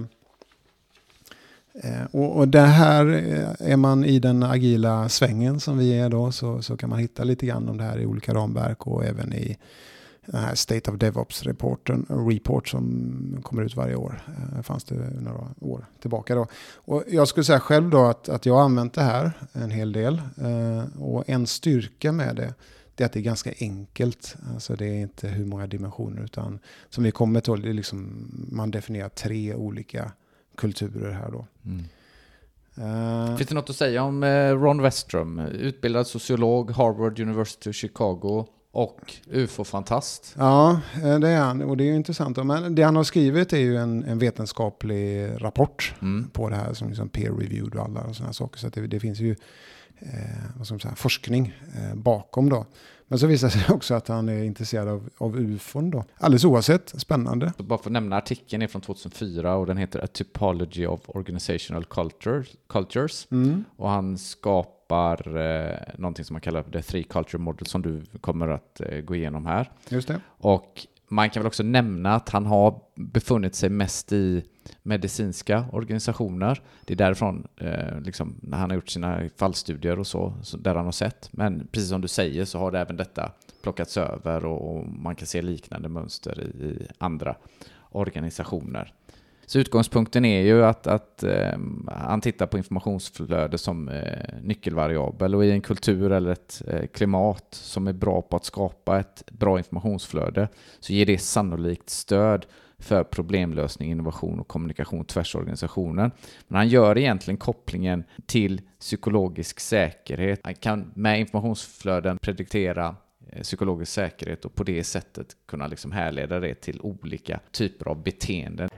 och, och det här är man i den agila svängen som vi är då, så, så kan man hitta lite grann om det här i olika ramverk och även i den här State of DevOps-rapporten, report som kommer ut varje år. Det fanns det några år tillbaka då. Och jag skulle säga själv då att, att jag har använt det här en hel del. Och en styrka med det, det är att det är ganska enkelt. Alltså det är inte hur många dimensioner, utan som vi kommer till, det är liksom, man definierar tre olika kulturer här då. Mm. Uh, Finns det något att säga om uh, Ron Westrum, utbildad sociolog, Harvard University Chicago och U F O-fantast? Ja, det är han, och det är ju intressant. Men det han har skrivit är ju en, en vetenskaplig rapport mm. på det här, som liksom peer-reviewed och alla sådana saker. Så att det, det finns ju eh, vad ska man säga, forskning eh, bakom då. Men så visar sig också att han är intresserad av, av U F O då. Alldeles oavsett, spännande. Bara för att nämna, artikeln är från tjugohundrafyra och den heter A Typology of Organizational Cultures. cultures. Mm. Och han skapar eh, någonting som man kallar The Three Culture Model, som du kommer att eh, gå igenom här. Just det. Och man kan väl också nämna att han har befunnit sig mest i medicinska organisationer. Det är därifrån eh, liksom, när han har gjort sina fallstudier och så, så där han har sett. Men precis som du säger så har det även detta plockats över och, och man kan se liknande mönster i, i andra organisationer. Så utgångspunkten är ju att, att eh, han tittar på informationsflöde som eh, nyckelvariabel, och i en kultur eller ett eh, klimat som är bra på att skapa ett bra informationsflöde så ger det sannolikt stöd för problemlösning, innovation och kommunikation tvärs organisationen. Men han gör egentligen kopplingen till psykologisk säkerhet. Han kan med informationsflöden prediktera psykologisk säkerhet och på det sättet kunna liksom härleda det till olika typer av beteenden.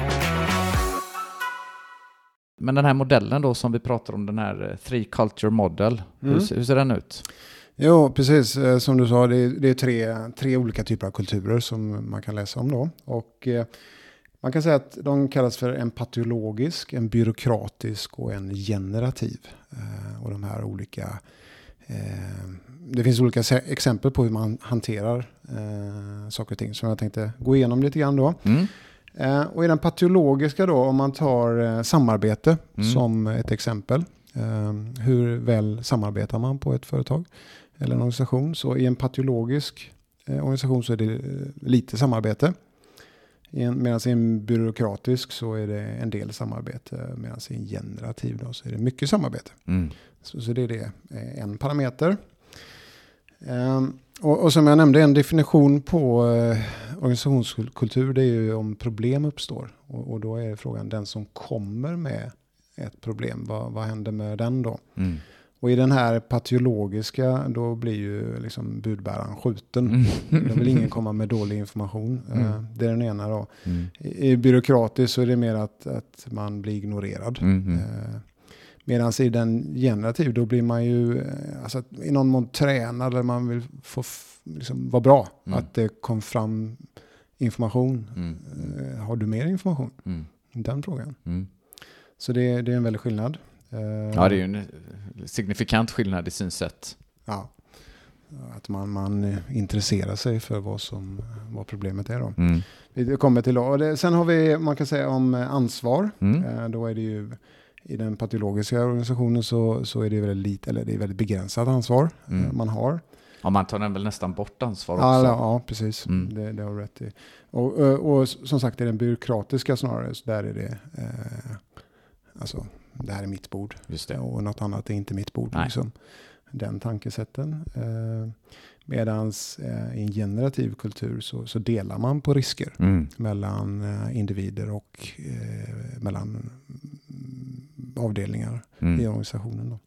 Men den här modellen då som vi pratar om, den här Three Culture Model, mm. hur, hur ser den ut? Jo, precis som du sa, det är, det är tre, tre olika typer av kulturer som man kan läsa om då. Och eh, man kan säga att de kallas för en patologisk, en byråkratisk och en generativ. Eh, och de här olika, eh, det finns olika se- exempel på hur man hanterar eh, saker och ting som jag tänkte gå igenom lite grann då. Mm. Eh, och i den patologiska då, om man tar eh, samarbete mm. som ett exempel. Eh, hur väl samarbetar man på ett företag eller en organisation? Så i en patologisk eh, organisation så är det eh, lite samarbete. Medan i en byråkratisk så är det en del samarbete. Medan i en generativ då så är det mycket samarbete. Mm. Så, så det är det, eh, en parameter. Eh, och, och som jag nämnde, en definition på eh, organisationskultur, det är ju om problem uppstår. Och, och då är frågan, den som kommer med ett problem, vad, vad händer med den då? Mm. Och i den här patologiska, då blir ju liksom budbäraren skjuten. Mm. Då vill ingen komma med dålig information. Mm. Uh, det är den ena då. Mm. I, I byråkratiskt så är det mer att, att man blir ignorerad. Mm. Uh, Medan i den generativ, då blir man ju uh, alltså, i någon mån tränad, eller man vill få f- liksom, vara bra. Mm. Att det kom fram information. Mm. Uh, har du mer information? Mm. Den frågan. Mm. Så det, det är en väldig skillnad. Ja, det är ju en signifikant skillnad i synsätt. Ja, att man, man intresserar sig för vad, som, vad problemet är då. Mm. Vi kommer till då. Och det, sen har vi, man kan säga om ansvar. Mm. Då är det ju, i den patologiska organisationen så, så är det väldigt lite, eller det är väldigt begränsat ansvar mm. man har. Ja, man tar den väl nästan bort ansvar också. Ja, ja precis. Mm. Det, det har du rätt i. Och, och, och som sagt, i den byråkratiska snarare, så där är det eh, alltså det här är mitt bord. Just det. Och något annat är inte mitt bord. Liksom. Den tankesätten. Eh, medans eh, i en generativ kultur så, så delar man på risker mm. mellan eh, individer och eh, mellan avdelningar mm. i organisationen. Då.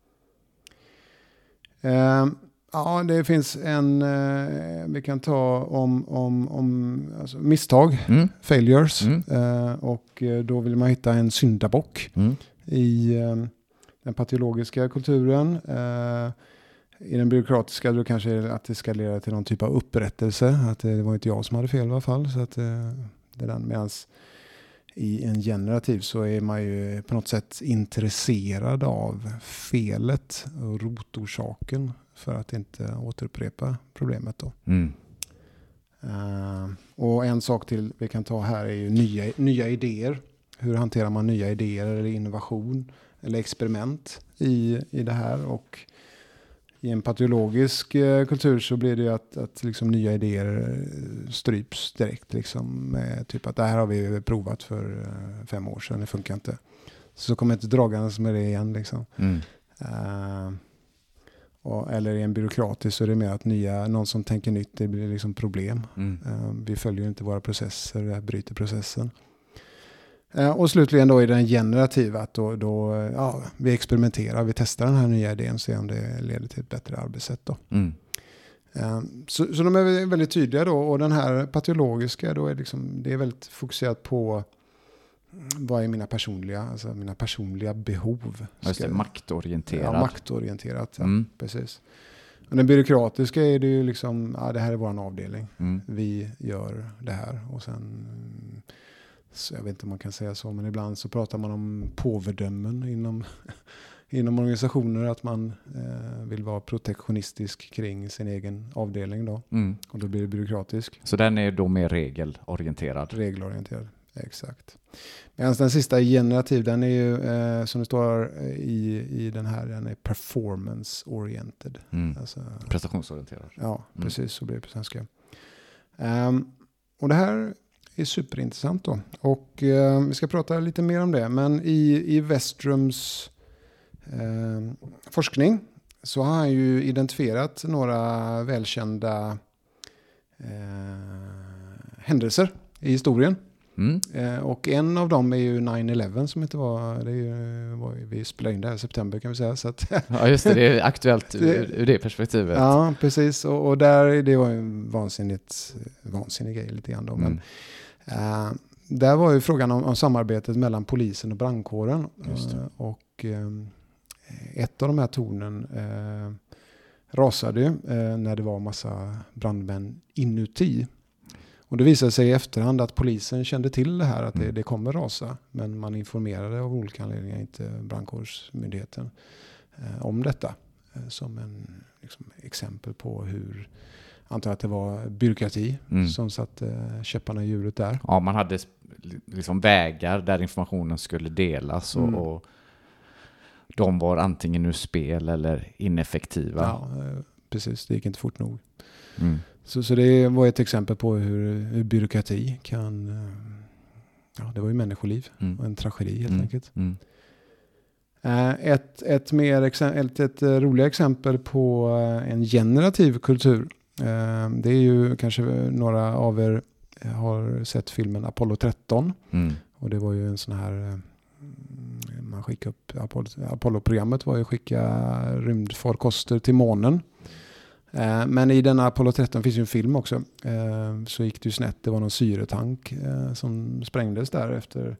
Eh, ja, det finns en, eh, vi kan ta om, om, om alltså misstag, mm. failures. Mm. Eh, och då vill man hitta en syndabock. Mm. I eh, den patologiska kulturen. Eh, I den byråkratiska då kanske att det ska leda till någon typ av upprättelse. Att det var inte jag som hade fel i alla fall. Så att, eh, det är den. Medans i en generativ så är man ju på något sätt intresserad av felet och rotorsaken för att inte återupprepa problemet då. Mm. Uh, och en sak till vi kan ta här är ju nya, nya idéer. Hur hanterar man nya idéer eller innovation eller experiment i, i det här? Och i en patologisk eh, kultur så blir det ju att, att liksom nya idéer stryps direkt. Liksom, med typ att det här har vi provat för eh, fem år sedan, det funkar inte. Så kommer inte dragandes med det igen. Liksom. Mm. Uh, och, eller i en byråkratisk så är det mer att nya, någon som tänker nytt, det blir liksom problem. Mm. Uh, vi följer inte våra processer, vi bryter processen. Och slutligen då i den generativa att då, då, ja, vi experimenterar, vi testar den här nya idén och ser om det leder till ett bättre arbetssätt då. Mm. Så, så de är väldigt tydliga då, och den här patologiska då är liksom, det är väldigt fokuserat på vad är mina personliga, alltså mina personliga behov. Just det, maktorienterat. Ja, maktorienterat, ja, mm. precis. Och den byråkratiska är det ju liksom, ja, det här är vår avdelning. Mm. Vi gör det här och sen... Så jag vet inte om man kan säga så, men ibland så pratar man om påvedömen inom, inom organisationer, att man eh, vill vara protektionistisk kring sin egen avdelning då. Mm. Och då blir det byråkratisk. Så den är då mer regelorienterad? Regelorienterad. exakt. Medan den sista generativ, den är ju eh, som det står i, i den här, den är performance-oriented. Mm. Alltså, prestationsorienterad. Ja, precis, mm. så blir det på svenska. Um, och det här är superintressant då. Och uh, vi ska prata lite mer om det. Men i, i Westrums uh, forskning så har han ju identifierat några välkända uh, händelser i historien. Mm. Uh, och en av dem är ju nine eleven som inte var, det är ju, var vi spelade in det här i september kan vi säga. Så att ja just det, det är aktuellt ur, ur det perspektivet. Ja, precis. Och, och där, det var ju en vansinnigt, vansinnig grej lite grann då. Men, mm. uh, där var ju frågan om, om samarbetet mellan polisen och brandkåren. Uh, och um, ett av de här tornen uh, rasade ju uh, när det var massa brandmän inuti. Och det visade sig i efterhand att polisen kände till det här, att det, det kommer rasa. Men man informerade av olika anledningar inte brandkårsmyndigheten uh, om detta. Uh, som en liksom, exempel på hur, antar att det var byråkrati mm. som satte uh, käpparna i hjulet där. Ja, man hade liksom vägar där informationen skulle delas och, mm. och de var antingen ur spel eller ineffektiva. Ja, uh, precis. Det gick inte fort nog. Mm. Så, så det var ett exempel på hur, hur byråkrati kan... Ja, det var ju människoliv mm. och en tragedi helt mm. enkelt. Mm. Ett, ett, mer, ett, ett roligt exempel på en generativ kultur. Det är ju kanske några av er har sett filmen Apollo tretton. Mm. Och det var ju en sån här... Man skickade upp... Apollo-programmet var ju att skicka rymdfarkoster till månen. Men i denna Apollo tretton finns ju en film också. Så gick det ju snett. Det var någon syretank som sprängdes där efter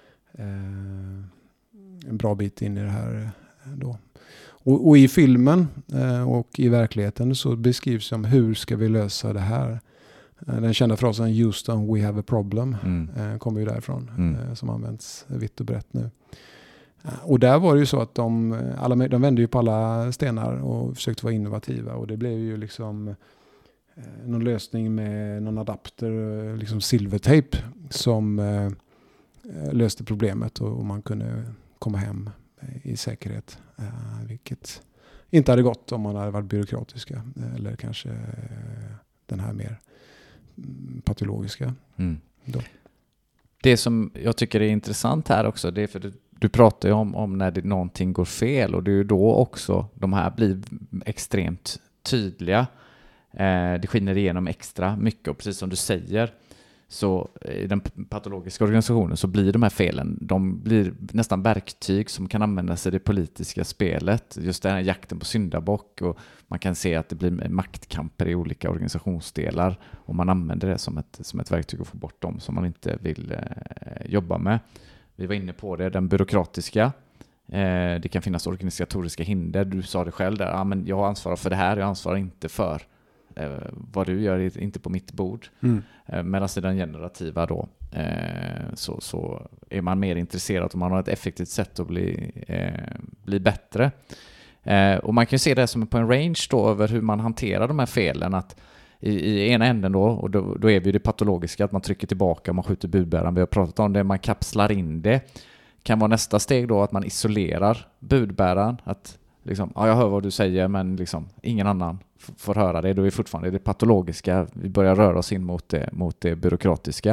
en bra bit in i det här då. Och, och i filmen och i verkligheten så beskrivs som hur ska vi lösa det här. Den kända frasen Houston, we have a problem mm. kommer ju därifrån mm. som används vitt och brett nu. Och där var det ju så att de, alla, de vände ju på alla stenar och försökte vara innovativa. Och det blev ju liksom eh, någon lösning med någon adapter, liksom silvertejp, som eh, löste problemet och, och man kunde komma hem i säkerhet. Eh, vilket inte hade gått om man hade varit byråkratiska. Eller kanske eh, den här mer patologiska. Mm. Då. Det som jag tycker är intressant här också, det är för det du pratar ju om, om när det, någonting går fel och det är ju då också de här blir extremt tydliga. Eh, det skiner igenom extra mycket och precis som du säger så i den patologiska organisationen så blir de här felen, de blir nästan verktyg som kan användas i det politiska spelet. Just den här jakten på syndabock och man kan se att det blir maktkamper i olika organisationsdelar och man använder det som ett, som ett verktyg att få bort dem som man inte vill eh, jobba med. Vi var inne på det, den byråkratiska. Eh, det kan finnas organisatoriska hinder. Du sa det själv där. Ah, men jag ansvarar för det här, jag ansvarar inte för eh, vad du gör, är inte på mitt bord. Mm. Eh, medan i den generativa då eh, så, så är man mer intresserad om man har ett effektivt sätt att bli, eh, bli bättre. Eh, och man kan se det som på en range då över hur man hanterar de här felen. Att I, i ena änden då, och då, då är vi det patologiska, att man trycker tillbaka, man skjuter budbäraren, vi har pratat om det, man kapslar in det. Kan vara nästa steg då att man isolerar budbäraren, att liksom, ja jag hör vad du säger men liksom, ingen annan f- får höra det, då är vi fortfarande det patologiska, vi börjar röra oss in mot det, mot det byråkratiska.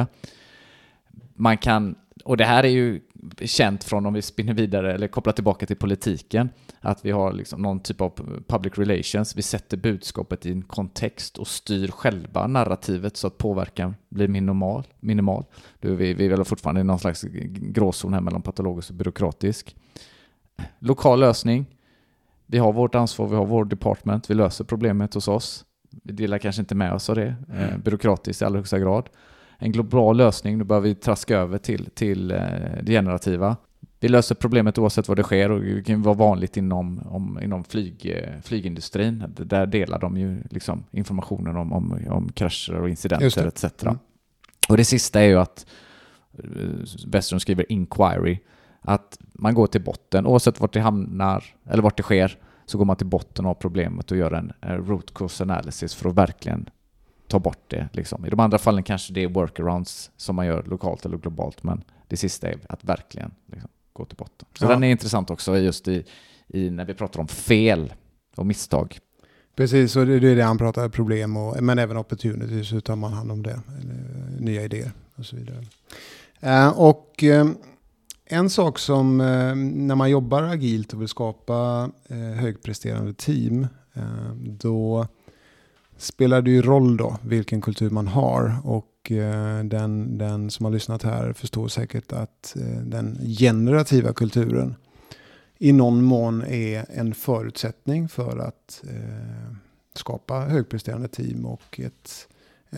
Man kan, och det här är ju känt från om vi spinner vidare eller kopplar tillbaka till politiken, att vi har liksom någon typ av public relations, vi sätter budskapet i en kontext och styr själva narrativet så att påverkan blir minimal. minimal. Då är vi, vi är väl fortfarande i någon slags gråzon här mellan patologisk och byråkratisk. Lokal lösning, vi har vårt ansvar, vi har vår department, vi löser problemet hos oss. Vi delar kanske inte med oss av det, eh, byråkratiskt i allra högsta grad. En global lösning, då bör vi traska över till, till eh, det generativa. Vi löser problemet oavsett vad det sker och det kan vara vanligt inom, om, inom flyg, flygindustrin. Där delar de ju liksom informationen om, om, om krascher och incidenter et cetera. Mm. Och det sista är ju att Westrum skriver inquiry, att man går till botten oavsett vart det hamnar eller vart det sker, så går man till botten av problemet och gör en root cause analysis för att verkligen ta bort det. Liksom. I de andra fallen kanske det är workarounds som man gör lokalt eller globalt, men det sista är att verkligen liksom, gå till botten. Så ja. Den är intressant också just i, i när vi pratar om fel och misstag. Precis, och det är det han pratar om, problem, och, men även opportunities, så tar man hand om det, eller, nya idéer och så vidare. Uh, och uh, en sak som uh, när man jobbar agilt och vill skapa uh, högpresterande team, uh, då spelar det ju roll då vilken kultur man har, och uh, den, den som har lyssnat här förstår säkert att uh, den generativa kulturen i någon mån är en förutsättning för att uh, skapa högpresterande team och ett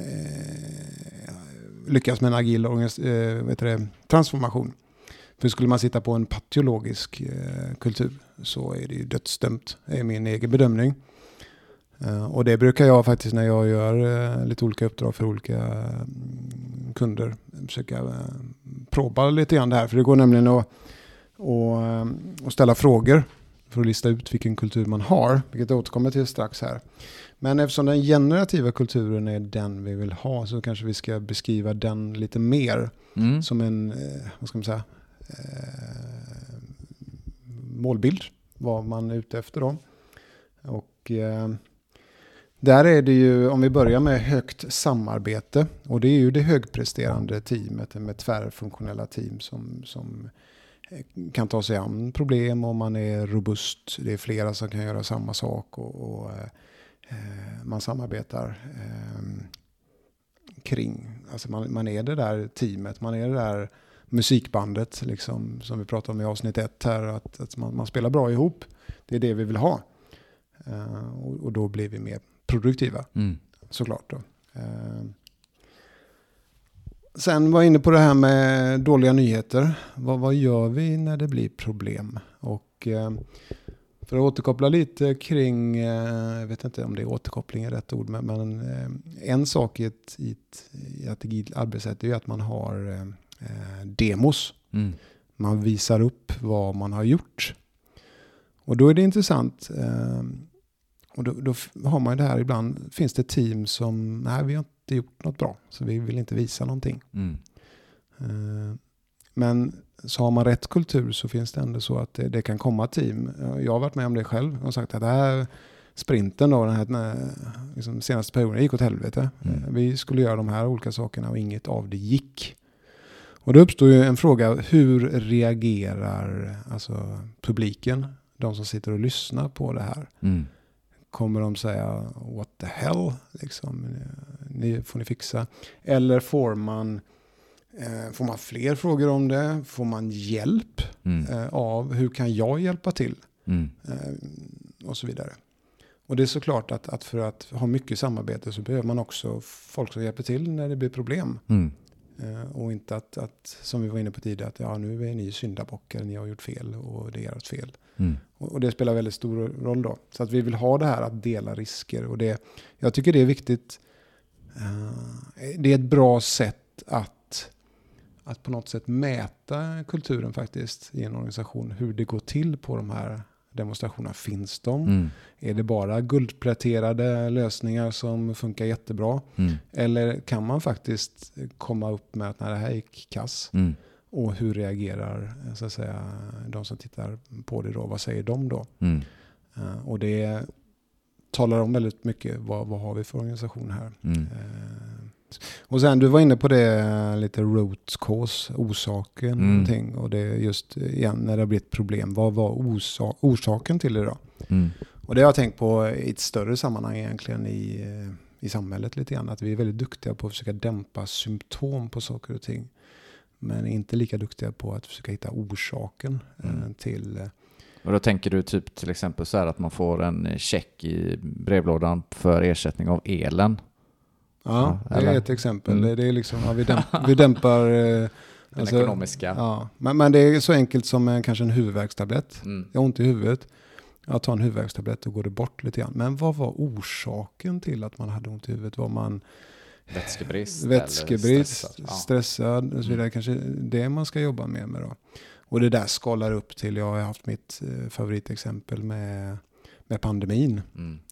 uh, lyckas med en agil organis- uh, vet det, transformation. För skulle man sitta på en patologisk uh, kultur så är det ju dödsdömt, är min egen bedömning. Uh, och det brukar jag faktiskt när jag gör uh, lite olika uppdrag för olika uh, kunder försöka uh, proba lite grann det här. För det går nämligen att, och, uh, att ställa frågor för att lista ut vilken kultur man har, vilket jag återkommer till strax här. Men eftersom den generativa kulturen är den vi vill ha, så kanske vi ska beskriva den lite mer mm. som en uh, vad ska man säga, uh, målbild, vad man är ute efter då. Och uh, där är det ju, om vi börjar med högt samarbete, och det är ju det högpresterande teamet med tvärfunktionella team som, som kan ta sig an problem, och man är robust. Det är flera som kan göra samma sak, och, och eh, man samarbetar eh, kring. Alltså man, man är det där teamet, man är det där musikbandet liksom, som vi pratade om i avsnitt ett här, att, att man, man spelar bra ihop. Det är det vi vill ha. Uh, och, och då blir vi mer produktiva, mm. såklart då. Uh, sen var jag inne på det här med dåliga nyheter. Vad, vad gör vi när det blir problem? Och uh, för att återkoppla lite kring, uh, jag vet inte om det är återkoppling är rätt ord, men, men uh, en sak i ett, i ett, i ett agilt arbetssätt är ju att man har uh, demos. Mm. Man visar upp vad man har gjort. Och då är det intressant. Uh, Och då, då har man det här ibland, finns det team som, nej vi har inte gjort något bra, så vi vill inte visa någonting. Mm. Uh, men så har man rätt kultur så finns det ändå så att det, det kan komma team. Jag har varit med om det själv och sagt att det här sprinten då, den här, den här liksom, senaste perioden gick åt helvete. Mm. Vi skulle göra de här olika sakerna och inget av det gick. Och då uppstår ju en fråga, hur reagerar alltså publiken, de som sitter och lyssnar på det här? Mm. Kommer de säga what the hell, liksom, ni får ni fixa, eller får man eh, får man fler frågor om det, får man hjälp mm. eh, av hur kan jag hjälpa till mm. eh, och så vidare. Och det är såklart att, att för att ha mycket samarbete så behöver man också folk som hjälper till när det blir problem. Mm. Eh, och inte att, att, som vi var inne på tidigare, att ja, nu är ni syndabockar, ni har gjort fel och det är ert fel. Mm. Och, och det spelar väldigt stor roll då. Så att vi vill ha det här att dela risker. Och det, jag tycker det är viktigt. Uh, det är ett bra sätt att, att på något sätt mäta kulturen faktiskt i en organisation. Hur det går till på de här demonstrationerna. Finns de? Mm. Är det bara guldpläterade lösningar som funkar jättebra? Mm. Eller kan man faktiskt komma upp med att när det här gick kass? Mm. Och hur reagerar så att säga, de som tittar på det då? Vad säger de då? Mm. Uh, och det talar om väldigt mycket. Vad, vad har vi för organisation här? Mm. Uh, och sen, du var inne på det lite root cause, orsaken. Mm. Någonting, och det är just igen när det har blivit problem. Vad var orsa- orsaken till det då? Mm. Och det har jag tänkt på i ett större sammanhang egentligen i, i samhället lite grann. Att vi är väldigt duktiga på att försöka dämpa symptom på saker och ting. Men inte lika duktiga på att försöka hitta orsaken mm. till... Och då tänker du typ till exempel så här att man får en check i brevlådan för ersättning av elen. Ja, ja det är ett exempel. Mm. Det är liksom, ja, vi, dämp, vi dämpar... Eh, Den alltså, ekonomiska. Ja, men, men det är så enkelt som en, kanske en huvudvärkstablett. Mm. Jag har ont i huvudet. Jag tar en huvudvärkstablett och går det bort lite grann. Men vad var orsaken till att man hade ont i huvudet? Var man... Vätskebrist, Vätskebrist stressad, stressad och så vidare. Mm. Kanske det man ska jobba med, med då. Och det där skalar upp till, jag har haft mitt eh, favoritexempel med, med pandemin. Mm.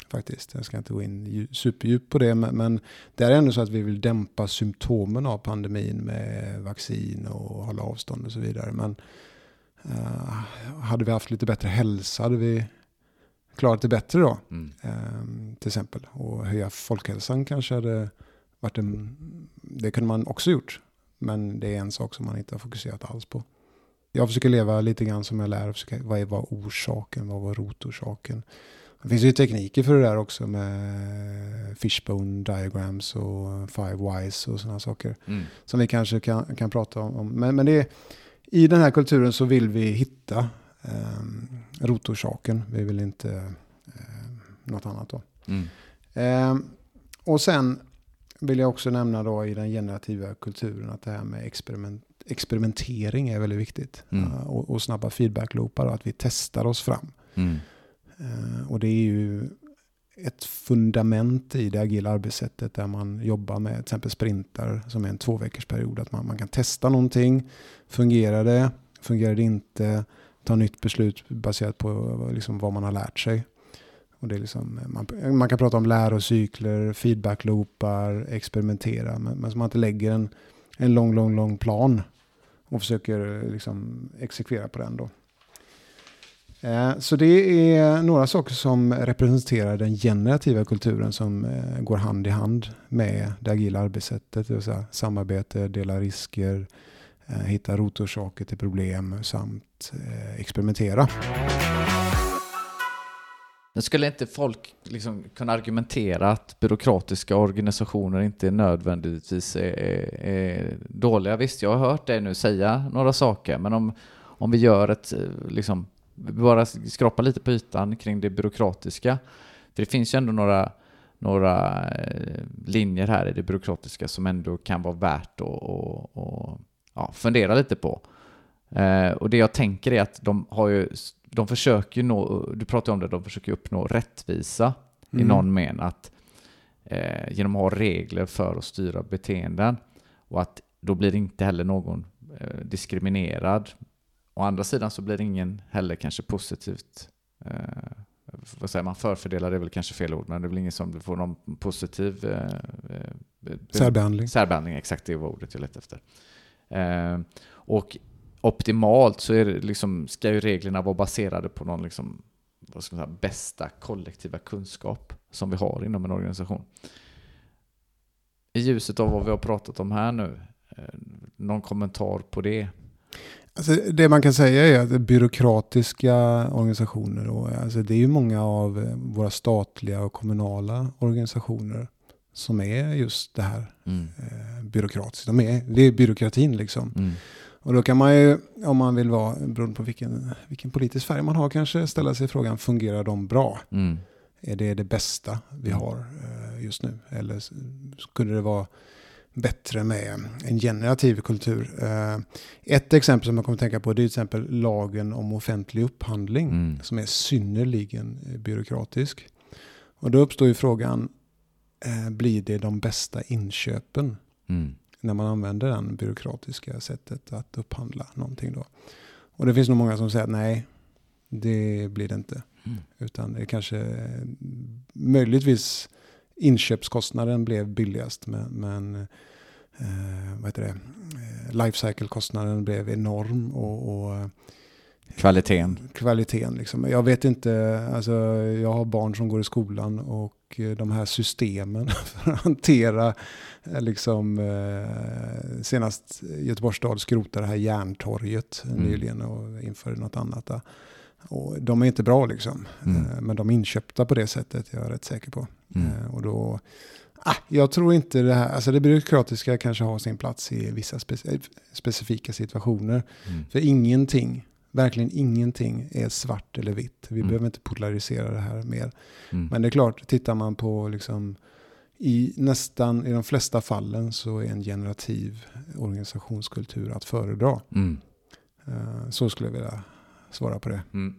faktiskt. Jag ska inte gå in superdjupt på det, men, men det är ändå så att vi vill dämpa symptomen av pandemin med vaccin och hålla avstånd och så vidare. Men uh, hade vi haft lite bättre hälsa hade vi klarat det bättre då. Mm. Uh, till exempel. Och höja folkhälsan kanske hade varit en, det kunde man också gjort. Men det är en sak som man inte har fokuserat alls på. Jag försöker leva lite grann som jag lär. Försöka, vad var orsaken? Vad var rotorsaken? Det finns ju tekniker för det där också med fishbone diagrams och five whys och sådana saker. Mm. Som vi kanske kan, kan prata om. Men, men det är, i den här kulturen så vill vi hitta eh, rotorsaken. Vi vill inte eh, något annat då. Mm. Eh, och sen vill jag också nämna då i den generativa kulturen att det här med experiment, experimentering är väldigt viktigt. Mm. Uh, och, och snabba feedback-loopar och att vi testar oss fram. Mm. Uh, och det är ju ett fundament i det agila arbetssättet där man jobbar med till exempel sprintar som är en två veckors period. Att man, man kan testa någonting. Fungerar det? Fungerar det inte? Ta nytt beslut baserat på liksom vad man har lärt sig. Och det är liksom, man, man kan prata om lärocykler, feedback-loopar, experimentera. Men, men så man inte lägger en, en lång, lång, lång plan och försöker liksom exekvera på den då. Eh, så det är några saker som representerar den generativa kulturen som eh, går hand i hand med det agila arbetssättet. Det vill säga samarbete, dela risker, eh, hitta rotorsaker till problem samt eh, experimentera. Men skulle inte folk liksom kunna argumentera att byråkratiska organisationer inte nödvändigtvis är, är, är dåliga? Visst, jag har hört dig nu säga några saker, men om, om vi gör ett, liksom, bara skrapa lite på ytan kring det byråkratiska, för det finns ju ändå några, några linjer här i det byråkratiska som ändå kan vara värt att och, och, ja, fundera lite på. Eh, och det jag tänker är att de har ju de försöker nå, du pratar om det, de försöker uppnå rättvisa mm. i någon men att eh, genom att ha regler för att styra beteenden och att då blir det inte heller någon eh, diskriminerad. Å andra sidan så blir det ingen heller kanske positivt eh, vad säger man, förfördelar är väl kanske fel ord, men det blir ingen som får någon positiv eh, eh, särbehandling. Särbehandling, exakt det var ordet jag lät efter. Eh, och optimalt så är det liksom, ska ju reglerna vara baserade på någon liksom, vad ska man säga, bästa kollektiva kunskap som vi har inom en organisation. I ljuset av vad vi har pratat om här nu, någon kommentar på det? Alltså det man kan säga är att byråkratiska organisationer, och, alltså det är ju många av våra statliga och kommunala organisationer som är just det här mm. eh, byråkratiska. De är, det är byråkratin liksom. Mm. Och då kan man ju, om man vill vara, beroende på vilken, vilken politisk färg man har, kanske ställa sig frågan, fungerar de bra? Mm. Är det det bästa vi har eh, just nu? Eller skulle det vara bättre med en generativ kultur? Eh, ett exempel som jag kommer att tänka på, det är till exempel lagen om offentlig upphandling mm. som är synnerligen byråkratisk. Och då uppstår ju frågan, eh, blir det de bästa inköpen? Mm. När man använder det byråkratiska sättet att upphandla någonting då. Och det finns nog många som säger att nej, det blir det inte. Mm. Utan det kanske möjligtvis inköpskostnaden blev billigast, men, men eh, vad heter det? Lifecycle-kostnaden blev enorm och, och kvaliteten. Kvaliteten liksom. Jag vet inte, alltså jag har barn som går i skolan och de här systemen för att hantera liksom eh, senast Göteborgs stad skrotade det här Järntorget mm. nyligen och införde något annat där. Och de är inte bra liksom. Mm. Eh, men de är inköpta på det sättet, jag är rätt säker på. Mm. Eh, och då ah, jag tror inte det här, alltså det byråkratiska kanske har sin plats i vissa speci- specifika situationer. Mm. För ingenting verkligen ingenting är svart eller vitt. Vi mm. behöver inte polarisera det här mer. Mm. Men det är klart, tittar man på liksom, i nästan i de flesta fallen så är en generativ organisationskultur att föredra. Mm. Uh, så skulle jag vilja svara på det. Mm.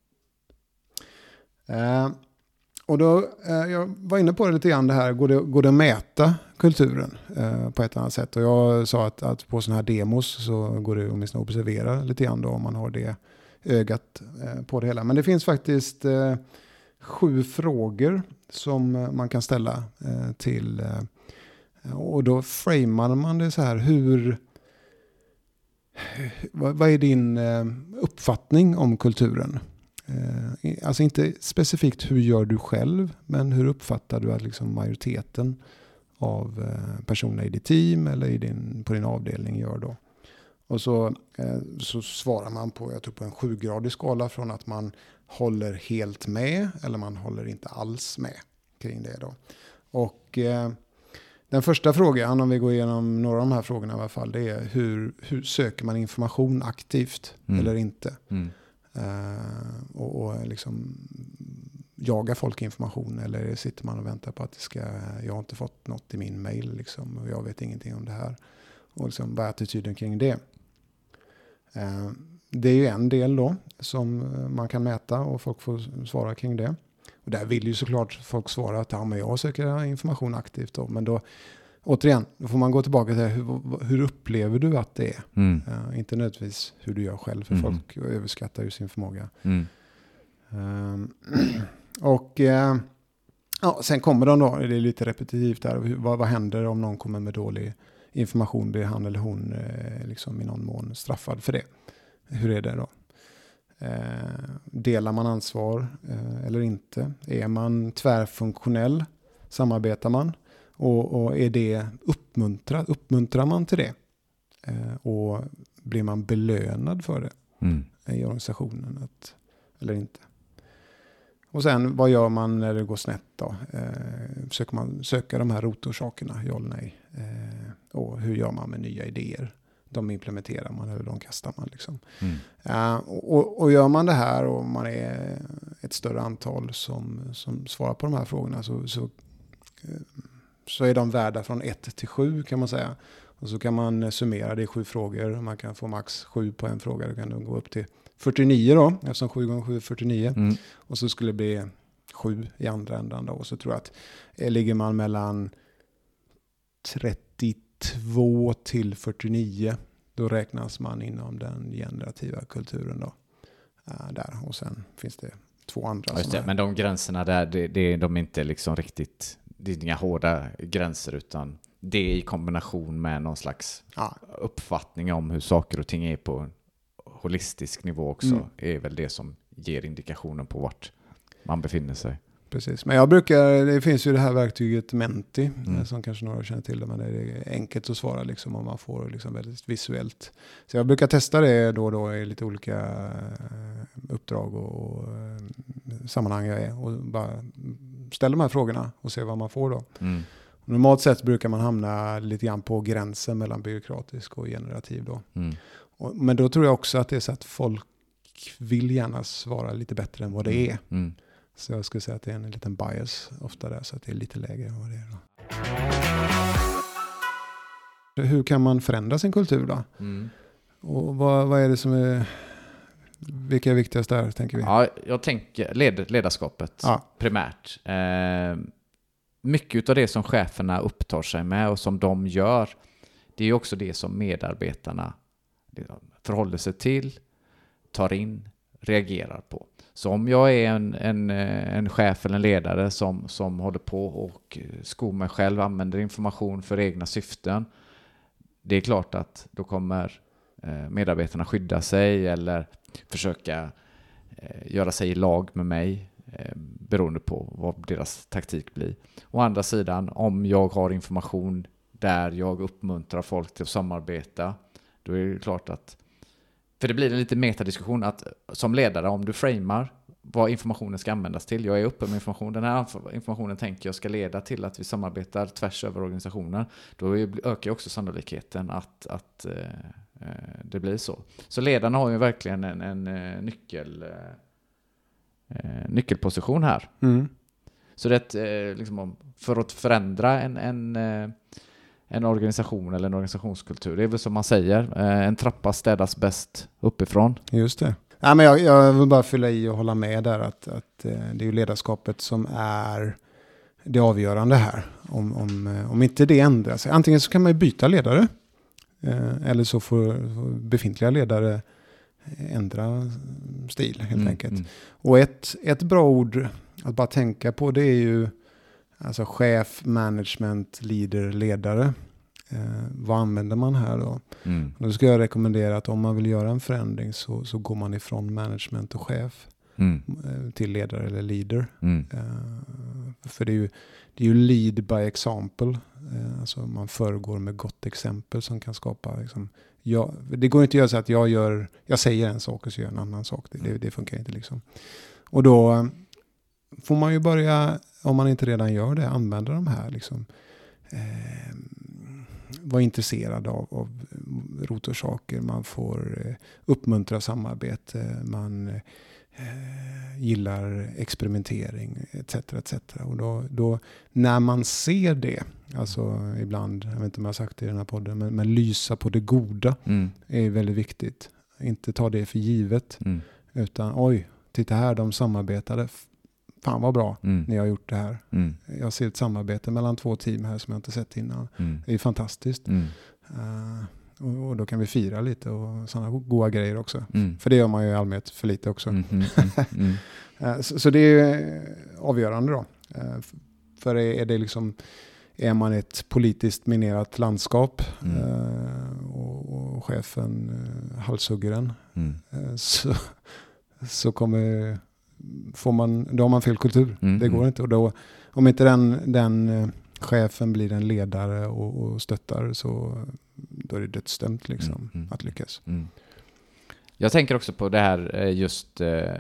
Uh, och då, uh, jag var inne på det lite grann det här, går det, går det att mäta kulturen uh, på ett annat sätt? Och jag sa att, att på sådana här demos så går det åtminstone att observera lite grann då, om man har det ögat uh, på det hela. Men det finns faktiskt uh, sju frågor som man kan ställa eh, till. Eh, och då framar man det så här. Hur, vad, vad är din eh, uppfattning om kulturen? Eh, alltså inte specifikt hur gör du själv, men hur uppfattar du att liksom majoriteten av eh, personer i ditt team eller i din, på din avdelning gör då? Och så, eh, så svarar man på, jag tror på en sjugradig skala från att man håller helt med eller man håller inte alls med kring det då. Och eh, den första frågan, om vi går igenom några av de här frågorna i alla fall, det är hur, hur söker man information aktivt mm. eller inte? Mm. Uh, och, och liksom jagar folk information eller sitter man och väntar på att det ska, jag har inte fått något i min mail liksom, och jag vet ingenting om det här. Och liksom, vad är attityden kring det? Uh, det är ju en del då som man kan mäta och folk får svara kring det. Och där vill ju såklart folk svara att ja, men jag söker information aktivt då. Men då, återigen, då får man gå tillbaka till hur, hur upplever du att det är? Mm. Uh, inte nödvändigtvis hur du gör själv, för mm. folk överskattar ju sin förmåga. Mm. Uh, och uh, ja, sen kommer de då, det är lite repetitivt där, hur, vad, vad händer om någon kommer med dålig information? Blir han eller hon uh, liksom i någon mån straffad för det? Hur är det då? Eh, delar man ansvar eh, eller inte? Är man tvärfunktionell? Samarbetar man? Och, och är det uppmuntrat? Uppmuntrar man till det? Eh, och blir man belönad för det mm. i organisationen? Att, eller inte? Och sen, vad gör man när det går snett då? Eh, försöker man söka de här rotorsakerna? Ja eller nej? Eh, och hur gör man med nya idéer? De implementerar man eller de kastar man liksom. Mm. Uh, och, och gör man det här och man är ett större antal som, som svarar på de här frågorna så, så, så är de värda från ett till sju kan man säga. Och så kan man summera det i sju frågor. Man kan få max sju på en fråga. Då kan de gå upp till fyrtionio då. Eftersom sju gånger sju är fyrtionio. Mm. Och så skulle det bli sju i andra ändan då. Och så tror jag att eh, ligger man mellan trettiotvå till fyrtionio, då räknas man inom den generativa kulturen då. Uh, där. Och sen finns det två andra. Just det, är... Men de gränserna där, det, det, de är inte liksom riktigt, det är inga hårda gränser, utan det är i kombination med någon slags ja. uppfattning om hur saker och ting är på en holistisk nivå också, mm. är väl det som ger indikationen på vart man befinner sig. Precis, men jag brukar, det finns ju det här verktyget Menti mm. som kanske några känner till det, men det är enkelt att svara liksom om man får liksom väldigt visuellt. Så jag brukar testa det då och då i lite olika uppdrag och sammanhang jag är och bara ställa de här frågorna och se vad man får då. Mm. Normalt sett brukar man hamna lite grann på gränsen mellan byråkratisk och generativ då. Mm. Och, men då tror jag också att det är så att folk vill gärna svara lite bättre än vad det är. Mm. Så jag skulle säga att det är en liten bias ofta där, så att det är lite lägre än vad det är då. Hur kan man förändra sin kultur då? Mm. Och vad, vad är det som är, vilka är viktigast där, tänker vi? Ja, jag tänker led, ledarskapet ja. primärt. Eh, mycket av det som cheferna upptar sig med och som de gör, det är också det som medarbetarna förhåller sig till, tar in, reagerar på. Så om jag är en, en, en chef eller en ledare som, som håller på och skor mig själv, använder information för egna syften, det är klart att då kommer eh, medarbetarna skydda sig eller försöka eh, göra sig i lag med mig eh, beroende på vad deras taktik blir. Å andra sidan, om jag har information där jag uppmuntrar folk till att samarbeta, då är det klart att, för det blir en lite metadiskussion att som ledare, om du framar vad informationen ska användas till, jag är uppe med information, den här informationen tänker jag ska leda till att vi samarbetar tvärs över organisationen, då ökar också sannolikheten att, att eh, det blir så. Så ledarna har ju verkligen en, en nyckel, eh, nyckelposition här. Mm. Så det eh, liksom, för att förändra en, en eh, en organisation eller en organisationskultur. Det är väl som man säger, en trappa städas bäst uppifrån. Just det. Ja, men jag, jag vill bara fylla i och hålla med där att, att det är ju ledarskapet som är det avgörande här. Om, om, om inte det ändras. Antingen så kan man byta ledare eller så får befintliga ledare ändra stil helt mm, enkelt. Mm. Och ett, ett bra ord att bara tänka på det är ju alltså chef, management, leader, ledare. Eh, vad använder man här då? Mm. Då ska jag rekommendera att om man vill göra en förändring så, så går man ifrån management och chef Mm. eh, till ledare eller leader. Mm. Eh, för det är ju, det är ju lead by example. Eh, alltså man föregår med gott exempel som kan skapa liksom, jag, det går inte att göra så att jag gör, jag säger en sak och så gör jag en annan sak. Det, det, det funkar inte liksom. Och då får man ju börja, om man inte redan gör det, använda de här liksom. Eh, var intresserad av, av rotorsaker. Man får eh, uppmuntra samarbete. Man eh, gillar experimentering etc. et cetera. Och då, då när man ser det, alltså ibland, jag vet inte om jag har sagt det i den här podden, men, men lysa på det goda Mm. är väldigt viktigt. Inte ta det för givet. Mm. Utan oj, titta här, de samarbetade. Fan vad bra Mm. ni har gjort det här. Mm. Jag ser ett samarbete mellan två team här som jag inte sett innan. Mm. Det är fantastiskt. Mm. Uh, och, och då kan vi fira lite och sådana goda grejer också. Mm. För det gör man ju i allmänhet för lite också. Mm. Mm. Mm. uh, så, så det är avgörande då. Uh, för är, är det liksom, är man ett politiskt minerat landskap Mm. uh, och, och chefen uh, halshugger den, Mm. uh, så, så kommer får man, då har man fel kultur. Mm. Det går inte. Och då, om inte den, den uh, chefen blir en ledare och, och stöttar så då är det dödsdömt liksom, Mm. Mm. att lyckas. Mm. Jag tänker också på det här just eh,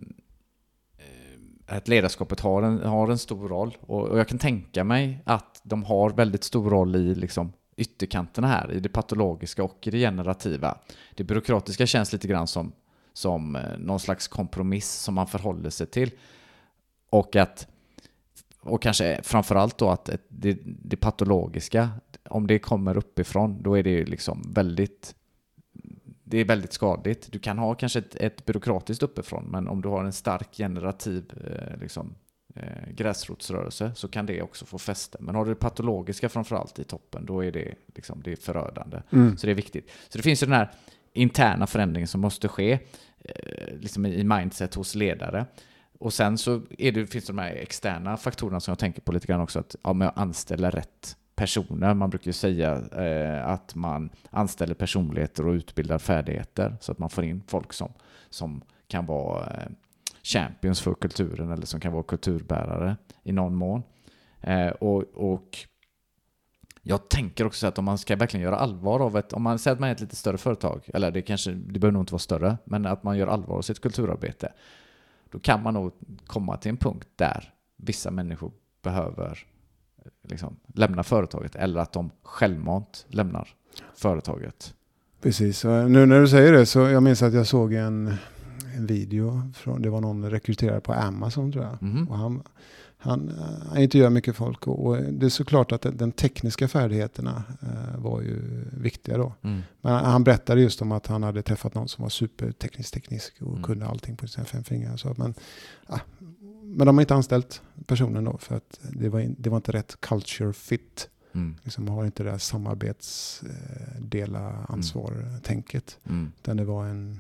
att ledarskapet har en, har en stor roll. Och, och jag kan tänka mig att de har väldigt stor roll i liksom, ytterkanterna här, i det patologiska och i det generativa. Det byråkratiska känns lite grann som, som eh, någon slags kompromiss som man förhåller sig till. Och att och kanske framförallt då att det, det patologiska, om det kommer uppifrån, då är det liksom väldigt det är väldigt skadligt. Du kan ha kanske ett, ett byråkratiskt uppifrån, men om du har en stark generativ eh, liksom, eh, gräsrotsrörelse så kan det också få fäste. Men har du det patologiska framförallt i toppen, då är det, liksom, det är förödande. Mm. Så det är viktigt. Så det finns ju den här interna förändringen som måste ske eh, liksom i mindset hos ledare. Och sen så är det, finns det de här externa faktorerna som jag tänker på lite grann också, att ja, men anställa rätt personer. Man brukar ju säga eh, att man anställer personligheter och utbildar färdigheter så att man får in folk som, som kan vara eh, champions för kulturen eller som kan vara kulturbärare i någon mån. Eh, och, och jag tänker också att om man ska verkligen göra allvar av ett, om man säger att man är ett lite större företag, eller det kanske, det behöver nog inte vara större, men att man gör allvar av sitt kulturarbete, då kan man nog komma till en punkt där vissa människor behöver liksom lämna företaget eller att de självmant lämnar företaget. Precis, och nu när du säger det så jag minns att jag såg en, en video från, det var någon rekryterare på Amazon tror jag. Mm. Och han, han, han intervjuar mycket folk och, och det är såklart att den, den tekniska färdigheterna eh, var ju viktiga då. Mm. Men han, han berättade just om att han hade träffat någon som var superteknisk teknisk och Mm. kunde allting på sina fem fingrar. Så, men, ja, men de har inte anställt personen då för att det var, in, det var inte rätt culture fit. Mm. Liksom har inte det där samarbetsdela ansvar-tänket. Mm. Utan det var en,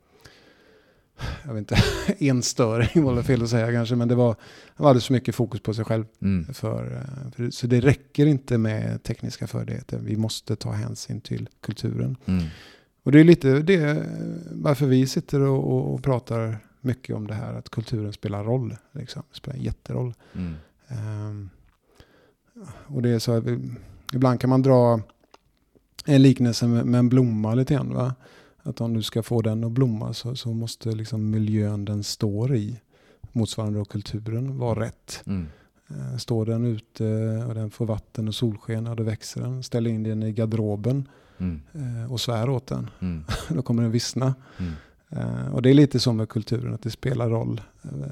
jag vet inte, en störing var det fel att säga kanske, men det var, det var alldeles för mycket fokus på sig själv. Mm. För, för, så det räcker inte med tekniska färdigheter. Vi måste ta hänsyn till kulturen. Mm. Och det är lite det varför vi sitter och, och, och pratar mycket om det här, att kulturen spelar roll. Liksom. Det spelar en jätteroll. Mm. Um, och det är så att vi, ibland kan man dra en liknelse med, med en blomma lite grann, va? Att om du ska få den att blomma så, så måste liksom miljön den står i, motsvarande då kulturen, vara rätt. Mm. Uh, står den ute och den får vatten och solsken, och då växer den. Ställ in den i garderoben Mm. uh, och svär åt den. Mm. Då kommer den vissna. Mm. Uh, och det är lite som med kulturen, att det spelar roll. Uh,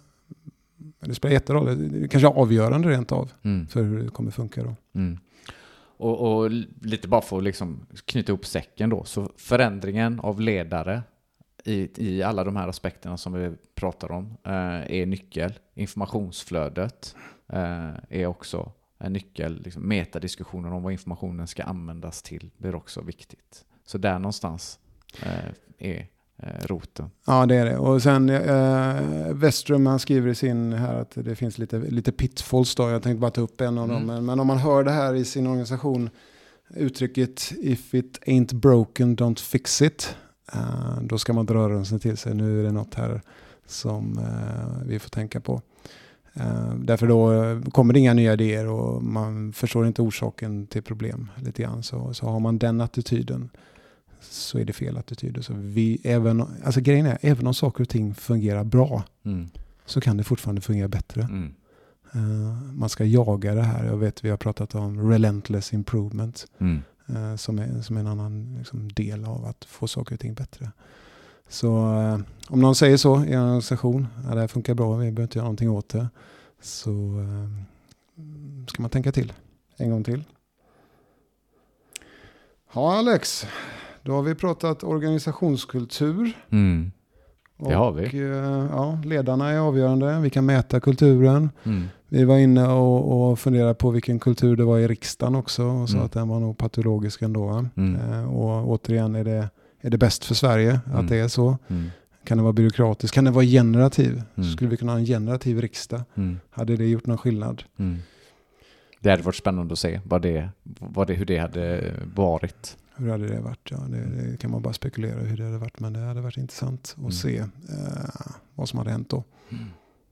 det spelar jätteroll. Det är kanske avgörande rent av Mm. för hur det kommer funka då. Mm. Och, och lite bara för att liksom knyta ihop säcken då, så förändringen av ledare i, i alla de här aspekterna som vi pratar om eh, är nyckel. Informationsflödet eh, är också en nyckel. Liksom, metadiskussionen om vad informationen ska användas till blir också viktigt. Så där någonstans eh, är eh, roten. Ja, det är det. Och sen eh, Westrum, han skriver i sin här att det finns lite, lite pitfalls då. Jag tänkte bara ta upp en av mm. dem. Men, men om man hör det här i sin organisation, uttrycket if it ain't broken, don't fix it. Uh, då ska man dra rörelsen till sig. Nu är det något här som uh, vi får tänka på. Uh, därför då kommer det inga nya idéer och man förstår inte orsaken till problem lite grann. Så, så har man den attityden så är det fel attityder. Så vi, även, alltså grejen är, även om saker och ting fungerar bra mm. så kan det fortfarande fungera bättre. Mm. Uh, man ska jaga det här. Jag vet vi har pratat om relentless improvement. Mm. Uh, som, är, som är en annan liksom, del av att få saker och ting bättre. Så uh, om någon säger så i en organisation, ja, det här funkar bra, vi behöver inte göra någonting åt det. Så uh, ska man tänka till. En gång till. Ja, Alex. Då har vi pratat organisationskultur. Mm. Det och, har vi. Ja, ledarna är avgörande. Vi kan mäta kulturen. Mm. Vi var inne och, och funderade på vilken kultur det var i riksdagen också. Och sa mm. att den var nog patologisk ändå. Mm. Eh, och återigen, är det, är det bäst för Sverige mm. att det är så? Mm. Kan det vara byråkratisk? Kan det vara generativ? Mm. Skulle vi kunna ha en generativ riksdag? Mm. Hade det gjort någon skillnad? Mm. Det hade varit spännande att se vad det, vad det, hur det hade varit. Hur hade det varit? Ja, det, det kan man bara spekulera hur det hade varit. Men det hade varit intressant att mm. se eh, vad som hade hänt då. Mm.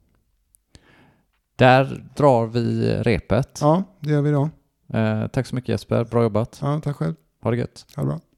Där drar vi repet. Ja, det gör vi då. Eh, tack så mycket Jesper. Bra jobbat. Ja, tack själv. Ha det gött. Ha det bra.